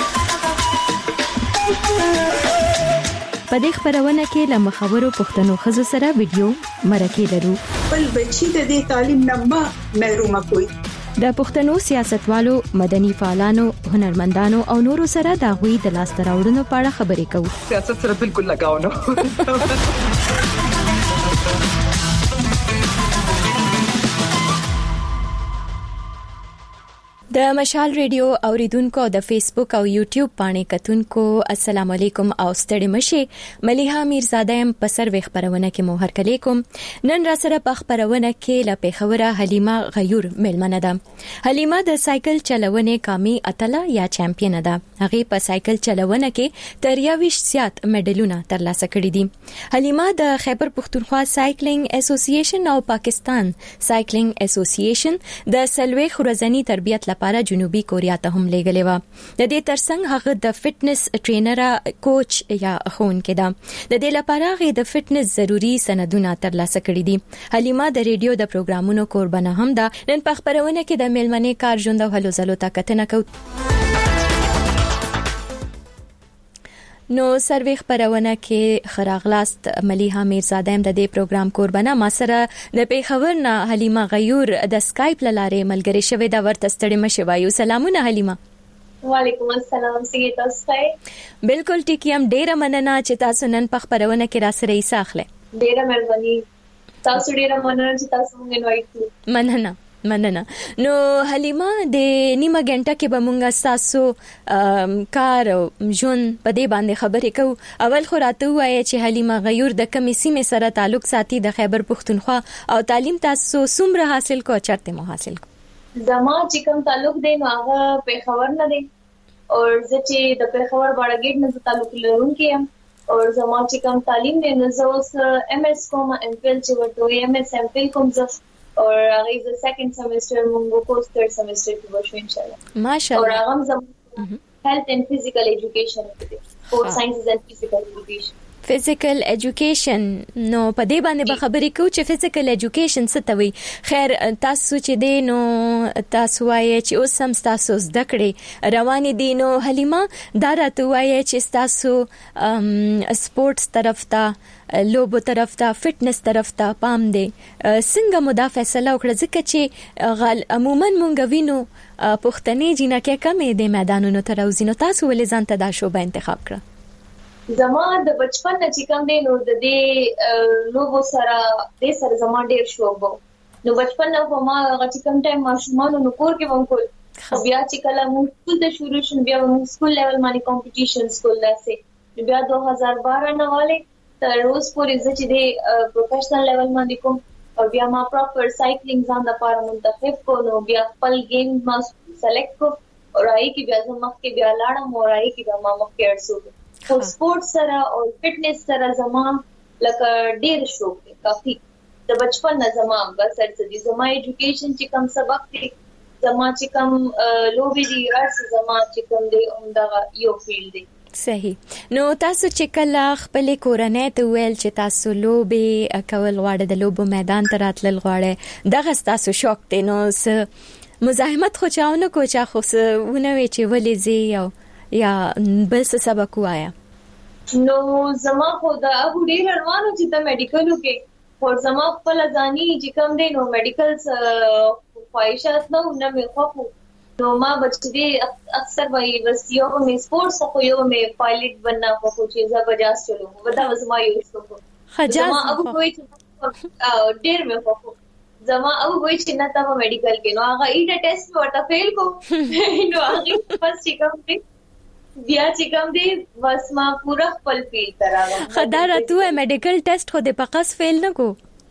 Speaker 22: په دې خبرونه کې له مخاورو پښتنو خزو سره ویډیو مرکه لرو.
Speaker 23: بل بچی د دې تعلیم نه محروم کوي.
Speaker 22: د پښتنو سیاستوالو، مدني فعالانو، هنرمندانو او نورو سره د غوي د لاسته راوړنو په اړه خبرې کوو.
Speaker 23: سیاست سره بالکل لگاو نه.
Speaker 22: د مشال ریډیو اوریدونکو د فیسبوک او یوټیوب باندې کتونکو السلام علیکم او ستړي مشه. ملیحه امیرزاده یم په سروې خبرونه کې مو هرکلی کوم. نن را سره په خبرونه کې له پیښوره حلیمه غیور ملمنه ده. حلیمه د سایکل چلونې قامي اتله یا چمپیون ده. هغه په سایکل چلونه کې تر یویش زیات میډلونه ترلاسه کړي دي. حلیمه د خیبر پختونخوا سایکلینګ اسوسییشن او پاکستان سایکلینګ اسوسییشن د سلوي خورزنی تربیت لپاره جنوبي کوریا ته هم لېږلې و. د دې ترڅنګ هغه د فټنس ټرینر کوچ یا ښوونکې ده. د دې لپاره هغه د فټنس ضروري سندونه ترلاسه کړي دي. حلیمه د ریډیو د پروګرامونو قربانه هم ده. نن په خبرونه کې د میلمنې کار ژوند او هلو ځلو ته کتنه کوو. نو سروې خبرونه کې خراغلاست ملیحه امیرزاده هم د دې پروګرام قربانه. ما سره د پیښور نه حلیمه غیور د سکایپ لاره ملګری شوې دا ورته ستړي مشه وایو. سلامونه حلیمه.
Speaker 2: وعلیکم السلام څنګه تاسو ښه؟
Speaker 22: بالکل ټیک یم. ډیره مننه چې تاسو نن په خبرونه کې را سره ایساخله.
Speaker 2: ډیره مهرباني. تاسو ډیره مننه چې تاسو موږ انوایټ کړو.
Speaker 22: مننه مننه. نو حلیمه د نیمه غنټه کې به مونږ تاسو کار او جون په دې باندې خبرې کوو. اول خو راته وایي چې حلیمه غیور د کمې سیمې سره تعلق ساتي د خیبر پښتونخوا او تعلیم تاسو څومره حاصل کو چرته مو حاصل کو؟
Speaker 2: زما چې کوم تعلق دی نو هغه پیښور نه دی او زه چې د پیښور باړګیټ نه تعلق لرونکي یم او زما چې کوم تعلیم دی نو زه اوس ایم ایس کوم ام فل چې ورته ایم ایس ام فل کوم زه او هغه ز سیکنډ سیمستر مونږ کو ثرد سیمستر کې وشو ان شاء الله
Speaker 22: ماشاءالله.
Speaker 2: او هغه زما health and physical education دی sport sciences and physical education.
Speaker 22: فزیکل ایجوکیشن نو په دې باندې به خبرې کوو چې فزیکل ایجوکیشن څه ته وایي. خیر تاسو چې دی نو تاسو وایي چې اوس هم تاسو زده کړې روانې دي نو حلیمه دا راته وایي چې تاسو سپورتس طرف ته لوبو طرف ته فټنس طرف ته پام دی. څنګه مو دا فیصله وکړه ځکه چې عموما مونږ وینو پښتنې جنکه کمې د میدانونو ته راوځي نو تاسو ولې ځان ته دا شوبه انتخاب کړه؟
Speaker 2: زما د بچپن نه چې کوم دی نو د دې لوبو سره د سره زما ډیر شوق وو. نو بچپن نه ما هغه چې کوم ټایم ماشومان نو کور کې وم کول او بیا چې کله موږ سکول ته شروع شون بیا موږ سکول لیول باندې کمپټیشن سکول لاسه بیا دو هزار بارہ نه والے تر روز پورې چې د پروفیشنل لیول باندې کوم او بیا ما پراپر سایکلینګ ځان د لپاره منتخب کو نو بیا خپل گیم ما سلیکټ کو او راي کې بیا زما کې بیا لاړم او راي کې بیا ما مخکې ارسو او سپورت سره او فټنس سره زما لکه ډیر شوق دی کافي د بچپن نه زما بس څه زما ایجوکیشن چې کوم سبق دی زما چې کوم لوبي دی ارس زما چې کوم دی همدا یو فیلډ دی.
Speaker 22: صحیح. نو تاسو چې کله خپل کورنۍ ته ویل چې تاسو لوبي کول غواړئ د لوبو میدان ته راتلل غواړئ دغه تاسو شوق دی نو مزاحمت خو چاونه کو چا خو ونه وی چې ولې زی یو یا بل څه سبق وایا؟
Speaker 2: نو زما خو دا ابو ډیر روانو چې د میډیکلو کې او زما خپل ځاني چې کوم دی نو میډیکلز خواهشات نو نه مې خو نو ما بچی اکثر وایي بس یو مې سپورتس خو یو مې پایلټ بننا خو چې زبردست چلو ودا زما یو څه
Speaker 22: خجاز
Speaker 2: زما ابو کوئی چې ډیر مې خو زما ابو وای چې نه تا میډیکل کې نو هغه ایډ ټیسټ ورته فیل کو نو هغه پس چې کوم دی بیا چې کوم دی بس ما پورا خپل فیل تراغم.
Speaker 22: خدای راته میډیکل ټیسټ خو دې پقاس فیل نه کو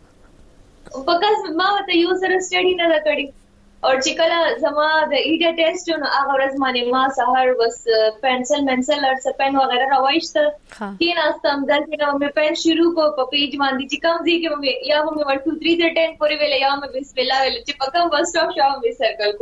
Speaker 2: پقاس ما ته یو سره سټډي نه کړی او چې کله زما د ایډ ټیسټ نو هغه ورځ باندې ما سحر بس پنسل منسل اور سپن وغیرہ راوښت کین استم دلته نو مې پن شروع کو په پیج باندې چې کوم ځای کې مې یا مې ون ټو تھری دې ټین پورې ویل یا مې بسم الله ویل چې پکم بس سټاپ شاو مې سرکل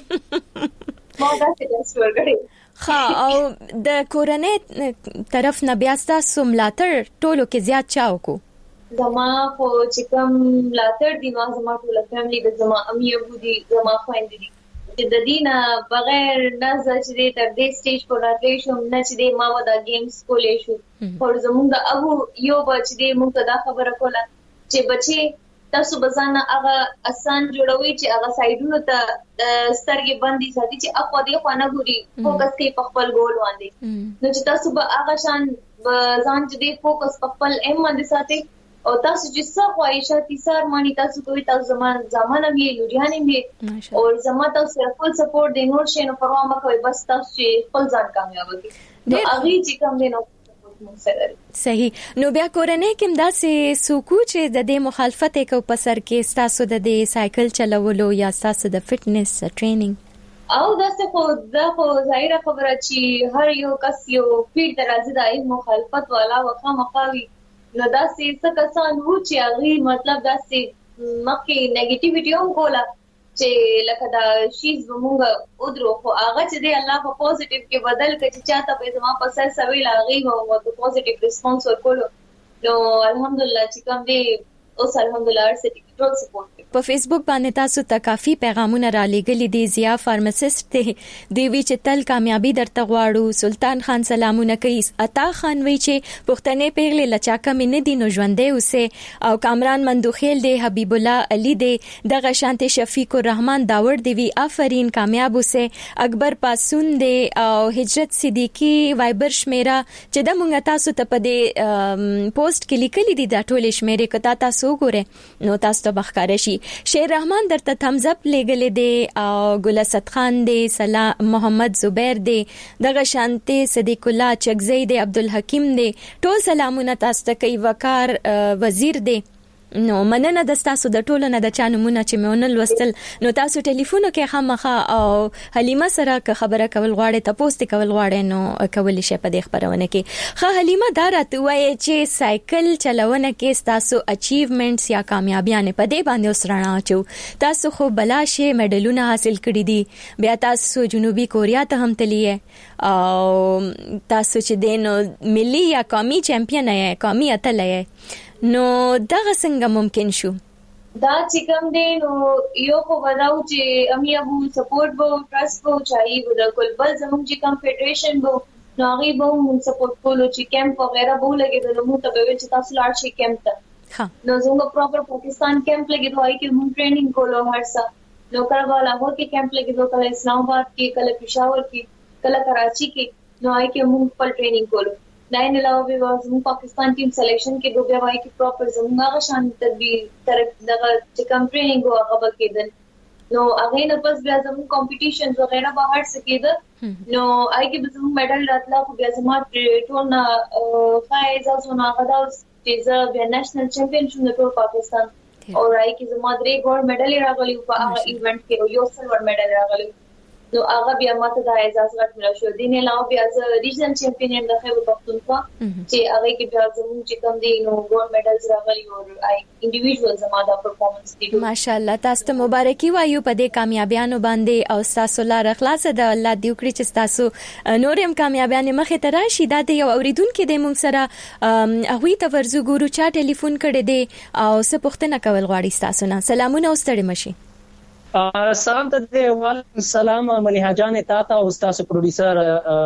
Speaker 2: کولو ما دا څه ټیسټ ورکړی.
Speaker 22: ها او د کورنۍ طرف نه بیا تاسو ملاتړ ټولو کې زیات چاو کو؟
Speaker 2: زما خو چې کوم ملاتړ دی نو زما ټول فیملی د زما امي ابو دي زما خويندې دي چې د دینه بغیر نه چې تر دې سټیج پر راتلې شو نه چې ما ودا گیمز کولې شو او زموږ د ابو یو بچ دی موږ دا خبره کوله چې بچي تاسو بزانه هغه آسان جوړوي چې هغه سایډونو ته سترګې بندي ساتي چې اخو دې خو نه ګوري فوکس کوي په خپل ګول باندې نو چې تاسو به هغه شان ځان دې فوکس په خپل ایم باندې ساتي او تاسو چې څه خواهشات دي سر مانی تاسو کوي تاسو زمان زمانه می لوډیانې می او زما تاسو خپل سپورټ دی نور شي نو پروا مکه کوي بس تاسو چې خپل ځان کامیاب کړئ نو هغه چې کوم دی نو
Speaker 22: صحیح. نو بیا کورنۍ کې داسې سوکو چې د دې مخالفت کو په سر کې تاسو د دې سایکل چلولو یا تاسو د فټنس ټریننګ
Speaker 2: او داسې خو دا خو ظاهره خبره چې هر یو کس یو فیلډ درازي د مخالفت والا وخا مخاوي نو داسې څه کسان وو چې هغه مطلب داسې مکه نیگیټیویټي هم کوله چې لکه دا شیز ومونږ ودرو خو هغه چې دی الله په پوزټیو کې بدل کړي چې چاته به زما په سر سوي لاغي او په پوزټیو ریسپانس ورکولو نو الحمدلله چې کوم دی اوس الحمدلله ارسټي ټول سپورټ
Speaker 22: په فیسبوک باندې تاسو ته کافي پیغامونه را لېږلي دي. زیا فارماسست ته دی وی چې تل کامیابی درته غواړو. سلطان خان سلامونه کوي. عطا خان وی چې پښتنې پیغلې لچا کم نه دي نو ژوندې اوسه. او کامران مندوخیل دی، حبیب الله علی دی، دغه شانت شفیق الرحمن داور دی وی آفرین کامیاب اوسه. اکبر پاسون دی او هجرت صدیقی وایبر شمیرا چې د مونږ تاسو ته په دې پوسټ کې لیکلي دي دا ټول شمیرې کتا تاسو ګوره نو تاسو ته بخکاره شي. شیر رحمان درته تمز اپ لګلې دی او ګل اسد خان دی، سلام محمد زبیر دی، دغه شانتي صدیق الله چغزی دی، عبدالحکیم دی، ټول سلامونه تاسو ته کوي. وقار وزیر دی. نو مننه د تاسو د ټولو نه د چانمونه چې مونږ لوستل. نو تاسو ټلیفون کې خامخا او حلیمه سره که خبره کول غواړئ تاسو ته کول غواړئ نو کول شي په دې خبرونه کې. خا حلیمه دا راته وایي چې سایکل چلونه کې تاسو اچیومنټس یا کامیابیانه په دې باندې وسرنا چو تاسو خو بلاشه میډلونه حاصل کړی دي، بیا تاسو جنوبي کوریا ته هم تلیه او تاسو چې دینو ملي یا قومي چمپیون یې، قومي اتل یې، نو دغه څنګه ممکن شو؟
Speaker 2: دا چې کوم دی نو یو خو وداو چې امي ابو سپورټ وو، ټرست وو، چای وو، د کول بل زموږ چې کوم فدریشن وو نو هغه به مون سپورټ کولو چې کیمپ وغیرہ وو لګیدل. نو ته به چې تاسو لاړ شي کیمپ ته. ها نو زموږ پراپر پاکستان کیمپ لګیدو هاي کې مون ټریننګ کولو هرڅه. نو کله لاهور کې کیمپ لګیدو، کله اسلام آباد کې، کله پېښور کې، کله کراچي کې. نو هاي کې مون خپل ټریننګ کولو. داین علاوه به زموږ پاکستان ټیم سلیکشن کې دوه بیا وای کې پراپر زموږ هغه شان تدبیر تر دغه چې کوم ټریننګ او هغه کېدل. نو هغه نه پس بیا زموږ کمپټیشنز وغیرہ بهر څه کېده نو آی کې زموږ میډل راتلا خو بیا زموږ ټول نه فایز او نو هغه د چې بیا نېشنل چمپیون شو د پاکستان او آی کې زموږ درې ګولډ میډل راغلي په هغه ایونت کې او یو سلور میډل راغلی. نو هغه بیا ماته د اعزاز غټ مل شو. دین علاوه بیا د ریجنل چمپیون د خیبر پختونخوا چې هغه کې بیا زموږ چې کوم دي نو ګولډ میډلز راغلي او آی انډیویډوال زماده پرفارمنس دي.
Speaker 22: ماشاءالله تاسو ته مبارکي وایو په دې کامیابیانو باندې او تاسو لار خلاص ده. الله دې وکړي چې تاسو نورم کامیابیانه مخې ته راشي. دا د یو اوریدونکو د موږ سره هغه ته ورزو ګورو چا ټلیفون کړي دي او څه پوښتنه کول غواړي تاسو نه. سلامونه اوستړي مشي.
Speaker 3: سلام ته وعلیکم السلام ملیحه جان تاته او استاد پروډوسر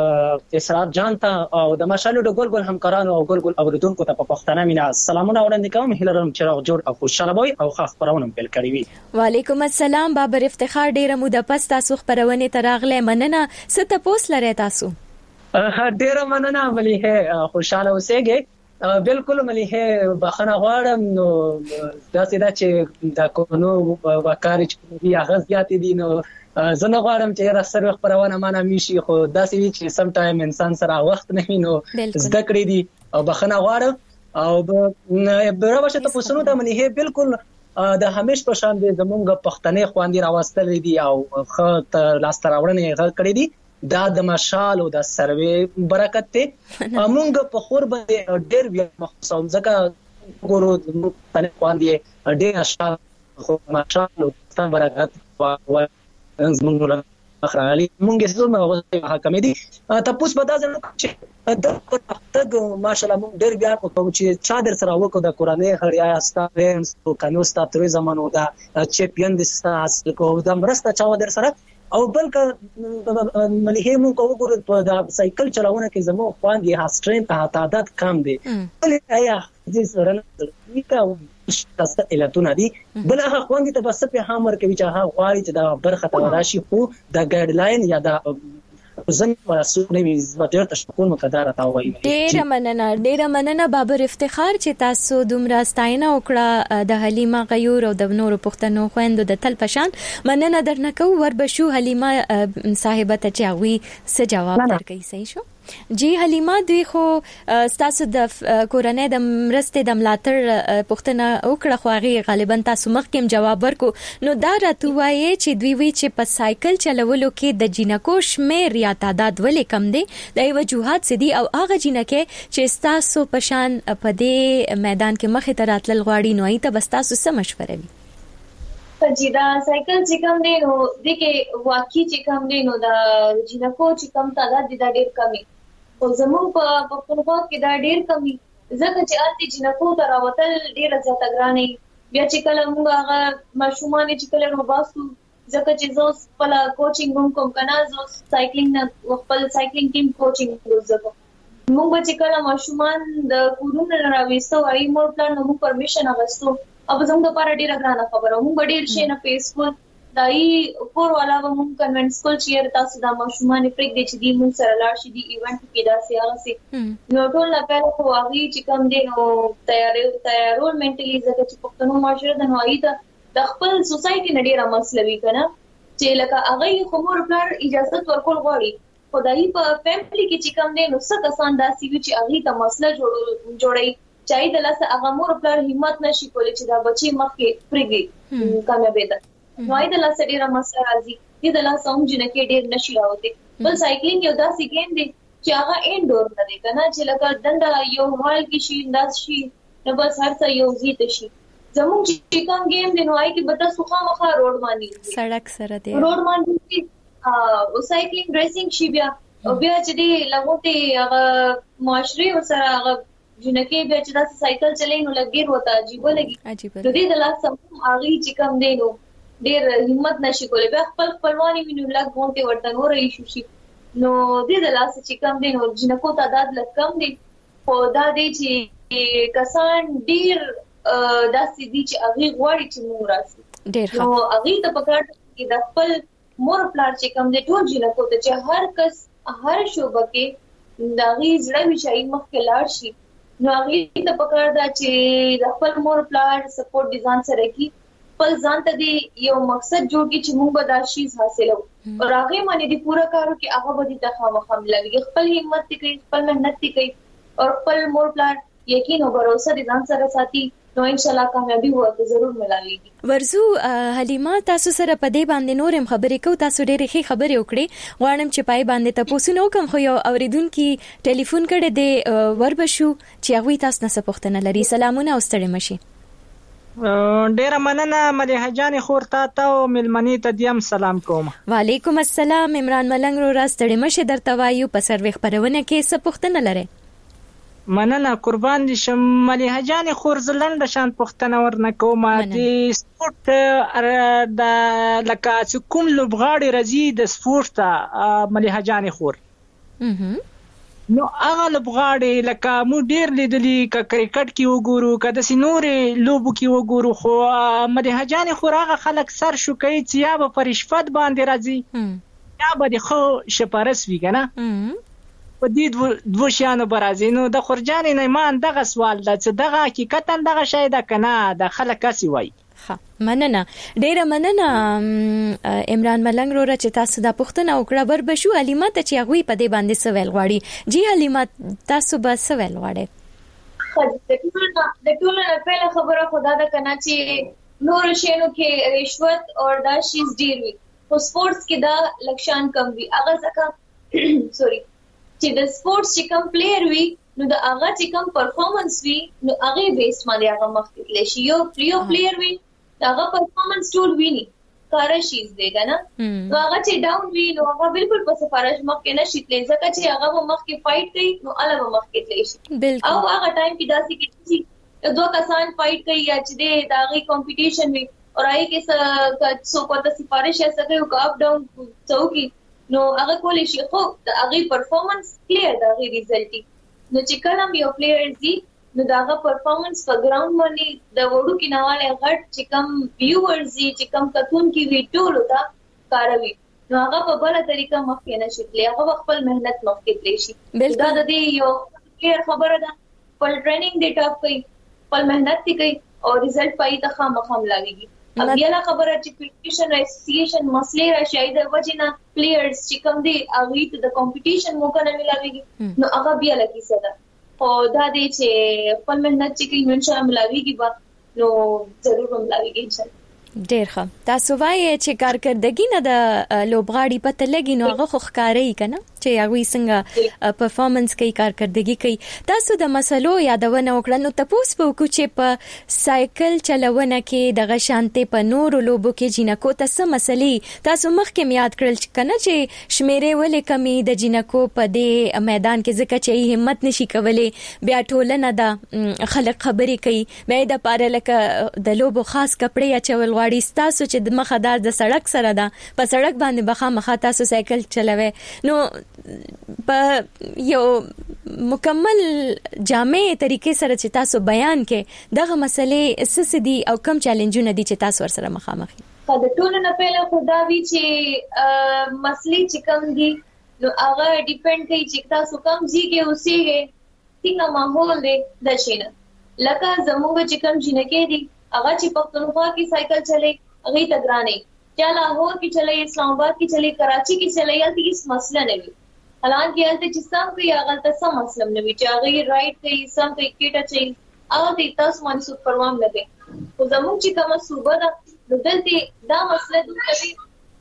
Speaker 3: اسرار جان ته او د مشالو د ګل ګل همکارانو او ګل ګل اوریدونکو ته په پښتنه مینا سلامونه وړاندې کوم. هیله لرم چې جوړ او خوشاله وي او خاص خبرونه پیل کړی وي.
Speaker 22: وعلیکم السلام بابر افتخار ډیره مو د پس تاسو خبرونه تراغله مننه ست پوس لري تاسو.
Speaker 3: ډیره مننه ملیحه خوشاله اوسئ. بالکل ملیحه بخنه غواړم نو دا سیدا چې دا کوونو وکاري چې هغه زیات دي نو زنه غواړم چې را سره خبرونه معنا میشي خو دا سوي چې سم ټایم انسان سره وخت نه وینو زده کړی دي او بخنه غواړم او برابر شته پوسونو د ملیحه بالکل د همیش په شان د زمونږ پښتنې خواندې راوستل دي او خ لاس تر راوړنې غل کړی دي. دا د مشال او د سروي برکت ته موږ په خور باندې ډېر بیا مخصوص ځکه ګورو تنه خواندې ډېر اشعار خو مشال او د برکت او زموږ اخرالي موږ څه نو حکم دي تاسو په داسې چې د پټګ ماشالله موږ ډېر بیا کوم چې چا در سره وکړو د قرآني هریا استادانو او کانو ستاسو زمانو دا چمپیون د تاسو کو د مرسته چا در سره او بلکې مليحه مو کو وګورئ په دا سایکل چلاونه کې زمو خوان دي ها سټرینث ها تعداد کم دي بلې آیا دې سره نه کا تاسو الهتون دي بل هغه خوان دي ته بس په هامر کې چې هغه غواړي چې دا برخه ته راشي خو دا ګایډ لاین یا دا زم ورسونه می زموږ تشکر مقدار تا وایي.
Speaker 22: ډیر مننه ډیر مننه بابر افتخار چې تاسو دومره ستاینه وکړه د حلیمه غیور او د نورو پښتنو خويندو د تل پشان. مننه درنه کو ور بشو حلیمه صاحبه ته چاوي څه جواب درکې صحیح شو. جی حلیمه دوی خو تاسو د کورنۍ د مرستې د ملاتړ پښتنه وکړه خو هغه غالبا تاسو مخکې جواب ورکو نو دا راته وایي چې دوی وی چې په سایکل چلولو کې د جینکو شمیر یا تعداد ولې کم دی د وجوهات سدي او هغه جینکه چې تاسو په شان په دې میدان کې مخې ته راتلل غواړي نو ایته بس تاسو څه مشوره وي؟
Speaker 2: جدا سایکل چې کوم دی نو د کې واقعي چې کوم دی نو د جینکو چې کم تعداد د ډېر کمی او زموږ په پښتونخوا کې دا ډېر کمی ځکه چې اته جنکو ته راوتل ډیره زیاته ګرانه بیا چې کله موږ هغه ماشومان چې کله روباسو ځکه چې زه خپل کوچینګ هم کوم کنه زه سایکلینګ نه خپل سایکلینګ ټیم کوچینګ کوم موږ چې کله ماشومان د کورونه راوېستو وايي مور پلان نو پرمیشن اغوستو अब زموږ لپاره ډیره ګرانه خبره موږ ډیر شي نه فیسبوک دای کور والا موږ کنوینس کول چې تاسو د ماشومان پرېګ دي چې دی موږ سره لاړ شي دی ایونت کې دا سیاغه سي نو ټول نه پیل خو هغه چې کوم دی نو تیارې تیارول منټلی ځکه چې پښتنو معاشره د نوای د خپل سوسايټي نډیره مسلوي کنه چې لکه هغه کومور پلار اجازه ورکول غواړي خدای په فیملی کې چې کوم دی نو څه کسان داسي وي چې هغه ته مسله جوړ جوړي چای د لاسه هغه مور پلار همت نشي کولی چې دا بچي مخکې پرېږي کامیابې ده نو اې د لاسه ډیره مسله راځي دې د لاسه هم جنکه ډیر نشي راوته بل سایکلینګ یو داسې گیم دی چې هغه انډور نه دی کنه چې لکه دنده یو هال کې شي انداز شي نو بس هر څه یو زی ته شي زموږ چې کوم گیم دی نو اې کې بتا سوخه مخه روډ باندې
Speaker 22: سړک سره دی
Speaker 2: روډ باندې او سایکلینګ ریسینګ شي بیا او بیا چې دی لغوته هغه معاشري سره هغه جنکه بیا چې دا سایکل چلای نو لګیر وته عجیب لګي
Speaker 22: عجیب
Speaker 2: د دې د لاسه هغه چې کوم دی نو ډیر همت نشي کولای بیا خپل خپلوانی ویني لږ غونټه ورته نور ایشو شي نو دې د لاسه چې کوم دی نو جنکو تعداد لږ کم دی خو دا دی چې کسان ډیر داسې دي چې هغه غواړي چې موږ راشي
Speaker 22: ډیر
Speaker 2: نو هغه ته پکړ کې د خپل مور پلار چې کوم دی ټول جنکو ته چې هر کس هر شوبه کې دا غي زړه وشي مخکې لاړ شي نو هغه ته پکړ دا چې د خپل مور پلار سپورټ ډیزاین سره کی خپل ځان ته دی یو مقصد جوړ کی چې موږ به دا شی حاصلو او هغه باندې دی پورا کارو کې هغه به د خامخم لګي خپل همت کوي خپل مهنت کوي او خپل مور پلان یقین او باور سره ځان سره ساتي نو ان شاء الله کامیابی وته ضرور ملایږي
Speaker 22: ورزو حلیمه تاسو سره په دې باندې نورم خبرې کو تاسو ډېرې ښه خبرې وکړې غواړم چې پای باندې تاسو نو کوم خو یو اوریدونکو ټلیفون کړي دی وربشو چې هغه تاسو نه سپوښتنه لري سلامونه او ستړي مشي
Speaker 4: ډیره مننه مليحه جان خور ته او ملمنی ته دیم سلام کوم
Speaker 22: وعلیکم السلام عمران ملنګ رو راستړې مشه درته وایو په سروې خبرونه کې څه پوښتنه لري
Speaker 4: مننه قربان دي شم مليحه جان خور زلند شان پوښتنه ورنه کوم د سپورت د لکه کوم لوبغاړي راځي د سپورت مليحه جان خور نو هغه لوبغاړي لکه مو ډیر لیدلې ک کرکټ کې وګورو ک د سينورې لوبو کې وګورو خو مليحه جان خور هغه خلک سر شو کوي چې یا به پرشفت باندې راځي یا به خو شپارس وی کنه په دې دوه شانو برازي نو د خورجان نه ایمان دغه سوال د چې دغه حقیقتا دغه شای د کنه د خلک کسي وای
Speaker 22: ها مننه ډیره مننه عمران ملنګ رو چې تاسو د پښتنه وکړه بر بشو حلیمه ته چې هغه په دې باندې سوال غواړي جی حلیمه تاسو به سوال غواړي
Speaker 2: د ټول نه پهله خبره خدا د کنا چې نور شینو کې رشوت او دا شیز ډیر وي په سپورتس کې دا لکشان کم وي هغه ځکه سوري چې د سپورتس چې کم پلیئر وي نو د هغه چې کم پرفارمنس وي نو هغه بیس باندې هغه مخکې تل شي یو پلیو پلیئر وي هغه پرفارمنس ټول ویني کار شي زده کنه نو هغه چې ډاون وي نو هغه بالکل په سفارش مخکې نشي تل ځکه چې هغه مخکې فایټ کوي نو الګ مخکې تل شي او هغه ټایم کې داسې کې چې دوه کسان فایټ کوي یا چې دا غي کمپټیشن وي او راي کې څو کوته سفارش یا څه کوي اپ ډاون څوکي نو هغه کولی شي خو هغه پرفارمنس کلیر دا غي ریزلټ نو چې کلم یو پلیئر دی نو داغه پرفارمنس په ګراوند باندې د وړو کې نواله غټ چې کم ویورز دي چې کم کتون کې وی ټول دا کاروي نو هغه په بل طریقه مخکې نشي تللی هغه خپل مهنت مخکې تللی شي دا د دې یو کلیر خبره ده خپل ټریننګ دی ټاپ کوي خپل مهنت کوي او ریزلټ پای ته خامخام لاويږي اب یلا خبره چې کمپټیشن اسوسییشن مسلې راشي د وجنه پلیئرز چې کوم دي هغه ته د کمپټیشن موقع نه ملاويږي نو هغه بیا لکه څه ده او دا دې چې خپل مهنت چې کوي ان شاء الله ملاويږي به نو ضرور ملاويږي ان شاء الله
Speaker 22: ډیر ښه تاسو وایي چې کارکردګي نه د لوبغاړي پته لګي نو هغه خو ښکاري کنه چې هغه څنګه پرفارمنس کوي کارکردګي کوي. تاسو د مسلو یادونه وکړه نو تاسو په کو چې په سایکل چلونه کې دغه شانته په نورو لوبو کې جنکو ته مسلې تاسو مخکې یاد کړل چې کنه چې شمیرې ولې کمی د جنکو په دې میدان کې ځکه چې همت نشي کولای بیا ټولنه د خلک خبرې کوي بیا د پاره لکه د لوبو خاص کپڑے اچول غواړي تاسو چې د مخدار د سړک سره ده په سړک باندې بخا مخه تاسو سایکل چلوي نو په یو مکمل جامع طریقې سره چې تاسو بیان کې دغه مسلې سسدي او کم چیلنجونه دي چې تاسو ورسره مخامخ
Speaker 2: یې د ټولو نه پهله خدا وی چې مسلې چې کم دي نو هغه ډیپند کوي چې تاسو کم ځای کې اوسېږئ څنګه ماحول دی د شینه لکه زموږ چې کم جنکې دي هغه چې پښتونخوا کې سایکل چلے هغه تګرانې چا لاهور کې چلے اسلام آباد کې چلے کراچي کې چلے یالته هیڅ مسله نه وي حالانکه یالته چې سم کوي هغه ته سم مسله نه وي چې هغه رائټ کوي سم کوي کېټه چي هغه د تاسو باندې څه پروا نه کوي خو زموږ چې کومه صوبه ده نو دلته دا مسله دوی کوي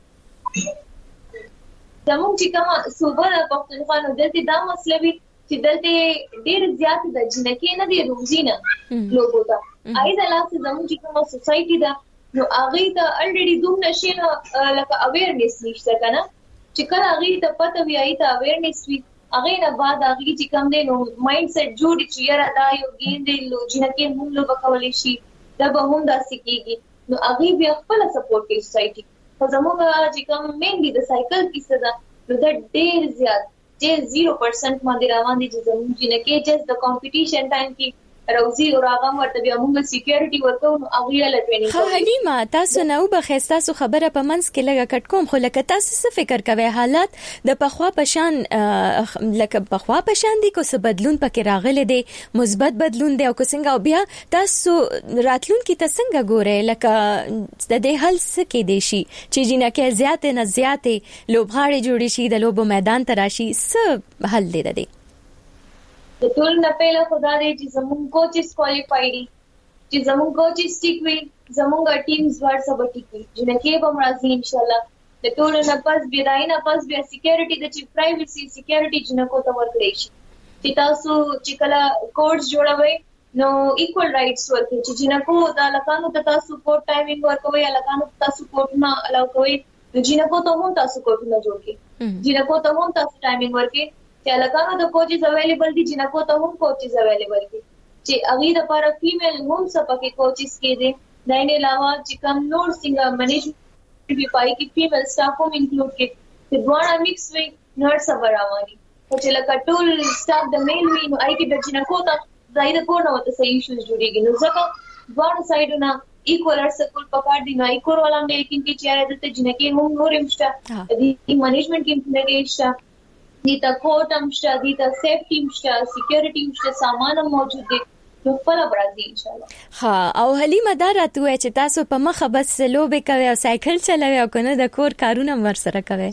Speaker 2: زموږ چې کومه صوبه ده پښتونخوا نو دلته دا مسله وي چې دلته ډېر زیات د جنکې نه دی روزینه لوګو ته اېدا لاسه زموږ چې کومه سوسايټي ده نو هغه ته الریډي دوم نشینه لکه اویرنس نشته کنه چې کله هغه ته پته وی آی ته اویرنس وی هغه نه بعد هغه چې کوم دی نو مایند سیټ جوړ چې یاره دا یو ګین دی لو جنکې موږ لو وکولې شي دا به هم داسې کیږي نو هغه بیا خپل سپورټ کوي سوسايټي خو زموږ چې کوم مینلی د سایکل کیسه ده نو دا ډېر زیات چې zero percent باندې روان دي چې زموږ جنکې جس د کمپټیشن ټایم کې روزي او هغه ورته بیا موږ سکیورټي ورکو نو هغه له ټریننګ
Speaker 22: خو حلیمه تاسو نو به خستاسو خبره په منځ کې لګه کټ کوم خو لکه تاسو څه فکر کوئ حالات د پخوا پشان لکه پخوا پشان دي کو څه بدلون پکې راغلي دي مثبت بدلون دی او کو څنګه او بیا تاسو راتلون کې تاسو څنګه ګوره لکه د دې حل څه کې دي شي چې جنکه زیات نه زیات لوبغاړي جوړي شي د لوبو میدان ته راشي څه حل دی د
Speaker 2: د ټول نه پهله خدا دې چې زموږ کوچز کوالیفای دي چې زموږ کوچز ټیک وي زموږ ټیمز ورسره به ټیک وي جنکې به مرضی ان شاء الله د ټول نه پس بيدای نه پس بیا سکیورټي د چې پرایویسي سکیورټي جنکو ته ورکړي شي چې تاسو چې کله کورس جوړوي نو ایکوال رائټس ورکړي چې جنکو د لکانو ته تاسو کوټ ټایمینګ ورکوي لکانو ته تاسو کوټ نه الاو کوي جنکو ته هم تاسو کوټ نه جوړ کړئ جنکو ته هم تاسو ټایمینګ ورکړئ چې لکانو د کوچز اویلیبل دي جنکو ته هم کوچز اویلیبل دي چې هغه د لپاره فیمیل هم سپکه کوچز کې دي دا نه علاوه چې کم نور څنګه منیجمنت بھی پای کې فیمیل سټاف هم انکلوډ کې چې دواړه مکس وي نرس برابري او چې لکه ټول سټاف د میل وي نو آی کې د جنکو ته ځای د کور نه وته صحیح ایشوز جوړیږي نو ځکه دواړه سایډونه ایکوال ارسکول پکار دي نو ایکور ولا نه کې چې چیرې د جنکې هم نور امشته د منیجمنت کې نه کې دیتا کوټ هم شته دیتا سیفټي هم شته سکیورټي هم شته سامان هم موجود دي نو خپل برازي ان شاء الله
Speaker 22: ها او حلیمه دا راته وای چې تاسو په مخه بس لوبې کوي او سایکل چلوي او کنه د کور کارونه ورسره کوي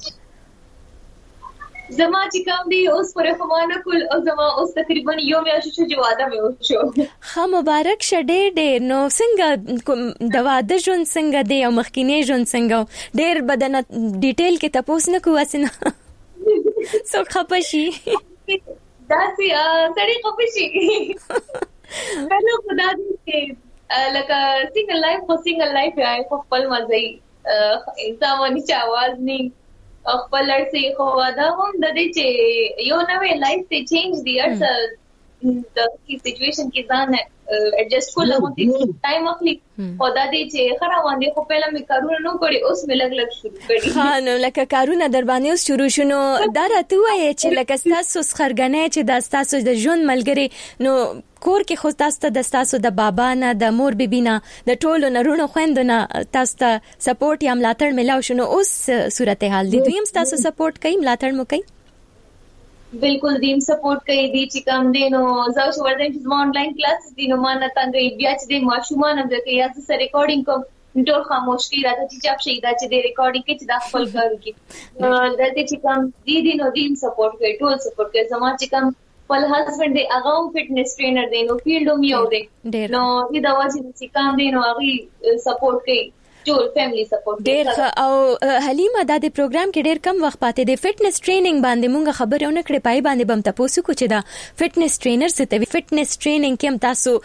Speaker 2: زما چې کوم دی اوس پرې خمانه کول او زما اوس تقریبا یو میاشت چې واده مې وشو
Speaker 22: ها مبارک شه ډېر ډېر نو څنګه د واده ژوند څنګه دی او مخکینی ژوند څنګه ډېر بدن ډیټیل کې تاسو نه کواسنه سو خپشي
Speaker 2: داسي سړی خپشي کله خدا دې لکه سنگل لایف خو سنگل لایف یې خو خپل مزي انسان باندې چا आवाज نه خپل لړسي خو دا هم د دې چې یو نوې لایف ته چینج دی ارڅ د کی سچويشن کې ځان ایڈجسٹ کول نو ټایم اخلي خدا دې چې خره باندې خو پهله مې کارونه نو کړی اوس مې لګ لګ شروع کړی
Speaker 22: ها نو لکه کارونه در باندې اوس شروع شونو دا راته وایي چې لکه تاسو خرګنې چې د تاسو د ژوند ملګری نو کور کې خو تاسو ته د تاسو د بابا نه د مور بیبینا د ټولو نرونو خويندونه تاسو ته سپورټ یا ملاتړ ملاو شنو اوس صورتحال دي دوی هم تاسو سپورټ کوي ملاتړ مو کوي
Speaker 2: بالکل دیم سپورټ کوي دي چې کوم دینو زو شو ورته چې ما انلاین کلاس دینو ما نه تاندې بیا چې د ماشومان د کې یا څه ریکارډینګ کوم ټول خاموش کی راته چې چاپ شي دا چې د ریکارډینګ کې چې د خپل کار کی دلته چې کوم دي دینو دیم سپورټ کوي ټول سپورټ کوي زما چې کوم خپل هسبند دی هغه هم فټنس ټرینر دی نو فیلډ هم یو دی نو دې دا واجب چې کوم دینو هغه سپورټ کوي ټول فیملی سپورټ
Speaker 22: ډېر. او حلیمه دا د پروګرام کې ډېر کم وخت پاتې دی، فټنس ټریننګ باندې مونږ خبرونه کړې، پای باندې بم تاسو کو چې دا فټنس ټرینر څه ته فټنس ټریننګ کې هم تاسو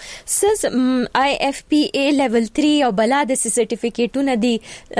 Speaker 22: سز آی اف پی ای لیول تھری او بل د سرټیفیکیټونه دي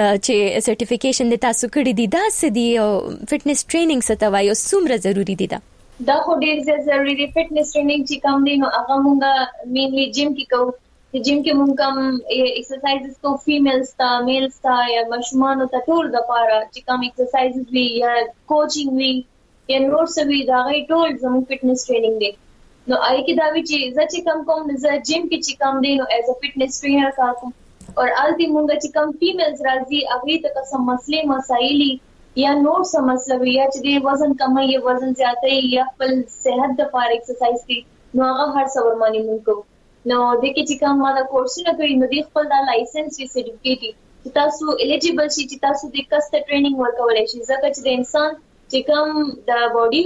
Speaker 22: چې سرټیفیکیشن د تاسو کړی دي، دا څه دي او فټنس ټریننګ څه ته وایي او څومره ضروری دي؟ دا
Speaker 2: دا خو ډېر زیات ضروری دی. فټنس ټریننګ چې کوم دی نو هغه مونږه مینلی جیم کې کوو. چې جیم کې مونږ کوم ایکسرسایزز کو فیمیلز تا میلز تا یا مشمانو ته ټول د پاره چې کوم ایکسرسایزز وی یا کوچینګ وی یا نور څه وی دا غي ټول زموږ فټنس ټریننګ دی. نو آی کې دا وی چې زه چې کوم کوم زه جیم کې چې کوم دی نو ایز ا فټنس ټرینر کار کوم. اور الټي مونږ چې کوم فیمیلز راځي هغه ته کوم مسلې مسایلی یا نور څه مسله وی یا چې وزن کم یا وزن زیاته یا خپل صحت د لپاره ایکسرسایز دي نو هغه هر څور باندې مونږ کوو. نو د کې چې کوم ما دا کورسونه کړی نو د خپل دا لایسنس وی سرټیفیکیټ چې تاسو الیجیبل شئ چې تاسو د کست ټریننګ ورکولای شئ، ځکه چې د انسان چې کوم د باډي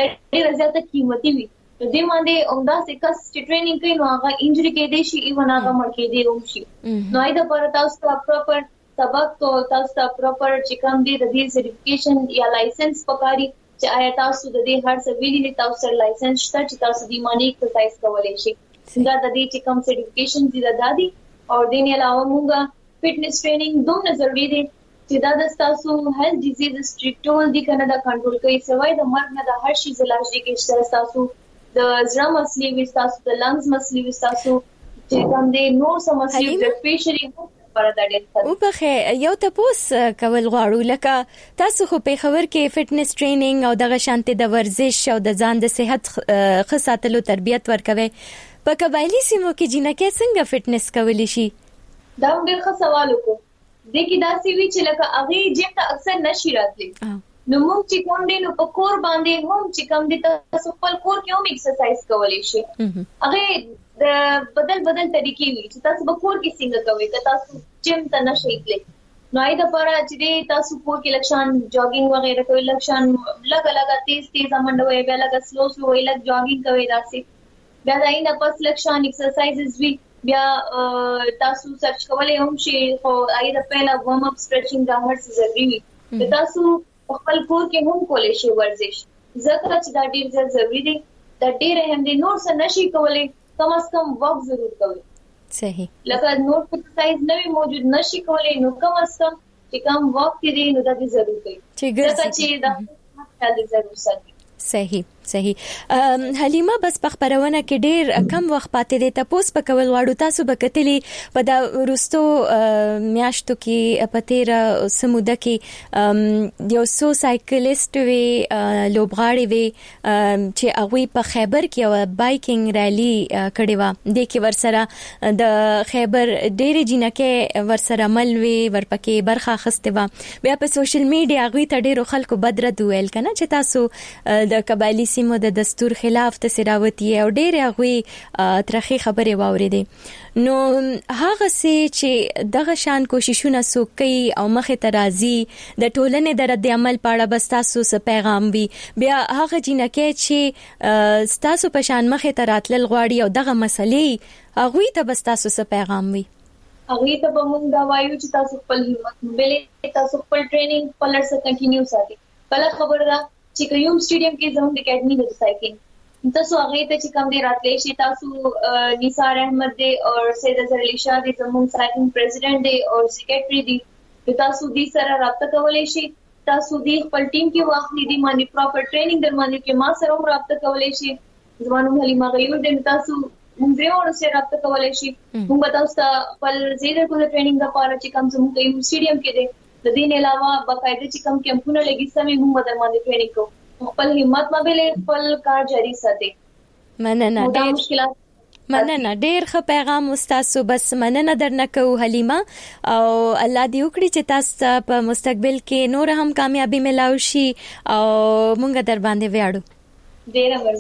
Speaker 2: ډېر زیاته قیمتي وي نو د باندې عمده څه کست ټریننګ کوي نو هغه انجری کې دی شي ایون هغه مړ کې دی هم شي. نو دا پر تاسو ته پراپر سبق کو تاسو ته پراپر چې کوم دی د دې سرټیفیکیشن یا لایسنس پکاري چې آیا تاسو د دې هر څه ویلي تاسو سره لایسنس شته چې تاسو د مانی ایکسرسایز کولای شئ. دا د دې چې کوم سرټیفیکیشن دي دا دادي او د نه علاوه موږ فټنس ټریننګ دومره ضروری دی چې دا د تاسو هیلث ډیزیز سټریکټول دي کنه دا کنټرول کوي، سوای د مرګ نه د هر شي علاج دي کې تاسو د زړه مسلې وي، تاسو د لنګز مسلې وي، تاسو چې کوم دي نور سم مسلې د فیشري لپاره دا ډېر
Speaker 22: او په یو تاسو کول غواړو لکه تاسو خو په خبر کې فټنس ټریننګ او دغه شانته د ورزش او د ځان د صحت خصاتلو تربیت ورکوي. په قبایلی سیمو کې جنکه څنګه فټنس کولی شي؟
Speaker 2: دا ډېر ښه سوال وکړو. د کې دا سی وی چې لکه هغه جیم ته اکثر نشي راتلی نو موږ چې کوم دی نو په کور باندې هم چې کوم دی تاسو خپل کور کې هم ایکسرسایز کولی شئ. هغه د بدل بدل طریقې وي چې تاسو په کور کې څنګه کوئ که تاسو جیم ته نشئ تللی نو آی د پاره چې تاسو کور کې لکشان جاګینګ وغیرہ کوئ، لکشان لګا لګا تیز تیز منډوي بیا لګا سلو سلو وی لګ جاګینګ کوئ داسې بیا دای نه پس لکشان ایکسرسایزز وی بیا تاسو سرچ کولای هم شي خو آی د پهلا وارم اپ سټریچینګ دا هر څه ضروري وي. تاسو خپل کور کې هم کولای شئ ورزش، ځکه چې دا ډیر ضروري دی، دا ډیر اهم دی. نور څه نشي کولای کم از کم واک ضرور کوئ.
Speaker 22: صحیح.
Speaker 2: لکه نور ایکسرسایز نه موجود نشي کولای نو کم از کم چې کم واک دی نو دا دې ضرور کوي. ځکه چې دا خپل ضرور ساتي.
Speaker 22: صحیح صحیح. حلیمه بس په خبرونه کې ډیر کم وخت پاتې دی، تاسو په کول واړو تاسو به کتلی په دا روستو میاشتو کې په تیر سموده کې یو سو سایکلیست وی لوبغاړي وی چې هغه په خیبر کې یو بایکینګ ریلی کړی و، د کې ورسره د خیبر ډیر جنکه ورسره مل وی ورپکې برخه خسته و. بیا په سوشل میډیا هغه ته ډیرو خلکو بدرد ویل کنه چې تاسو د قبایلی سیمو د دستور خلاف تسراوتی او ډېر هغه ترخی خبره واوریدې. نو هغه سي چې دغه شان کوششونه سوکي او مخه ترازی د ټولنې د رد عمل پاړه بس تاسو څه پیغام وي، بیا هغه جنکه چې تاسو په شان مخه تراتل غواړي او دغه مسلې هغه ته بس تاسو څه پیغام وي؟
Speaker 2: هغه ته به مونږ دا وایو چې تاسو خپل همت بلې تاسو خپل ټریننګ په لړ سره کنټینیو ساتي. بل خبره ده چې کوم سټیډیم کې زموږ د اکیډمي د سایکلینګ تاسو هغه ته چې کوم دی راتلې شي تاسو نثار احمد دی او سید اظهر علی شاه دی زموږ سایکلینګ پریزیډنټ دی او سیکریټری دی، تاسو دې سره رابطه کولای شئ، تاسو دې خپل ټیم کې واخلي دي باندې پراپر ټریننګ در باندې کې ما سره هم رابطه کولای شئ. زمانو حلیمه غیور دی تاسو موږ یې ورو سره رابطه کولای شئ. موږ تاسو ته خپل زیاتره کو ټریننګ لپاره چې کوم زموږ کوم سټیډیم کې دی د دې نه علاوه باقاعده چې کوم کیمپونه لګي سمې موږ در باندې ټریننګ کوو. خپل همت مبلې خپل کار جاری ساتي.
Speaker 22: مننه ډېر مننه ډېر ښه پیغام استاسو. بس مننه درنه کوو حلیمه او الله دې وکړي چې تاسو په مستقبل کې نور هم کامیابی ملاوي شي او مونږ در باندې ویاړو.
Speaker 2: ډېر مهرباني.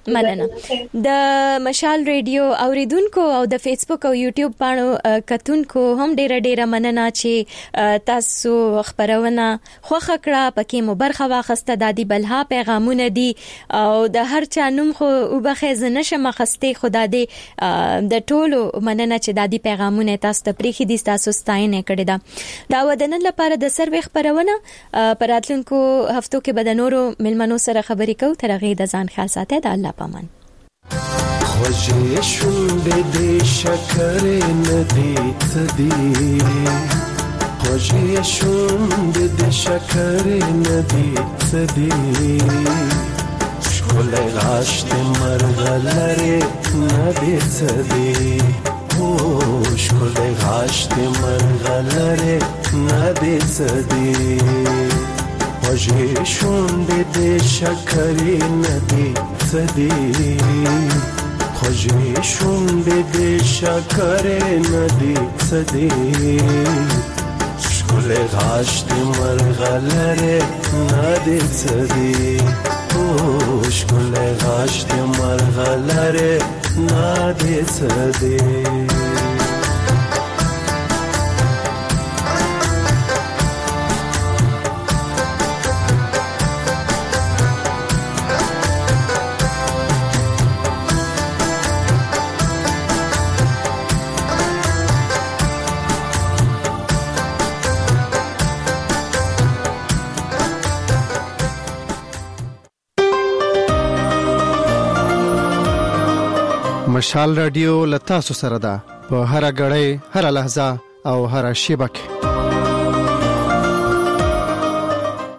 Speaker 22: مننه د مشال ریډیو اوریدونکو او د فیسبوک او یوټیوب باندې کتونکو هم ډیره ډیره مننه چې تاسو خبرونه خوخه کړه پکې مو برخه واخسته د دې بلها پیغامونه دي او د هر چا نوم خو وبخې زنه مخسته خدا دې د ټولو مننه چې د دې پیغامونه تاسو ته پریخي دي تاسو ستاینه کړې ده دا ودنن لپاره د سروي خبرونه پراتلونکو هفتو کې بدنورو ملمنو سره خبرې کو ترغه د ځان خیال ساتي د الله پامان
Speaker 5: خوږې شونډې دې شکرې ندی تدي خوږې شونډې دې شکرې ندی تدي ښکلی غاښ دې مرغلرې ندی تدي او ښکلی غاښ دې مرغلرې ندی تدي خوږې شونډې دې شکرې ندی تدي خوږې شونډې دې شکرې ندی تدي ښکلی غاښ دې مرغلرې ندی تدي او ښکلی غاښ دې مرغلرې ندی تدي
Speaker 6: مشال رادیو لتا سره ده په هر غړې هر لحظه او هر شیبه کې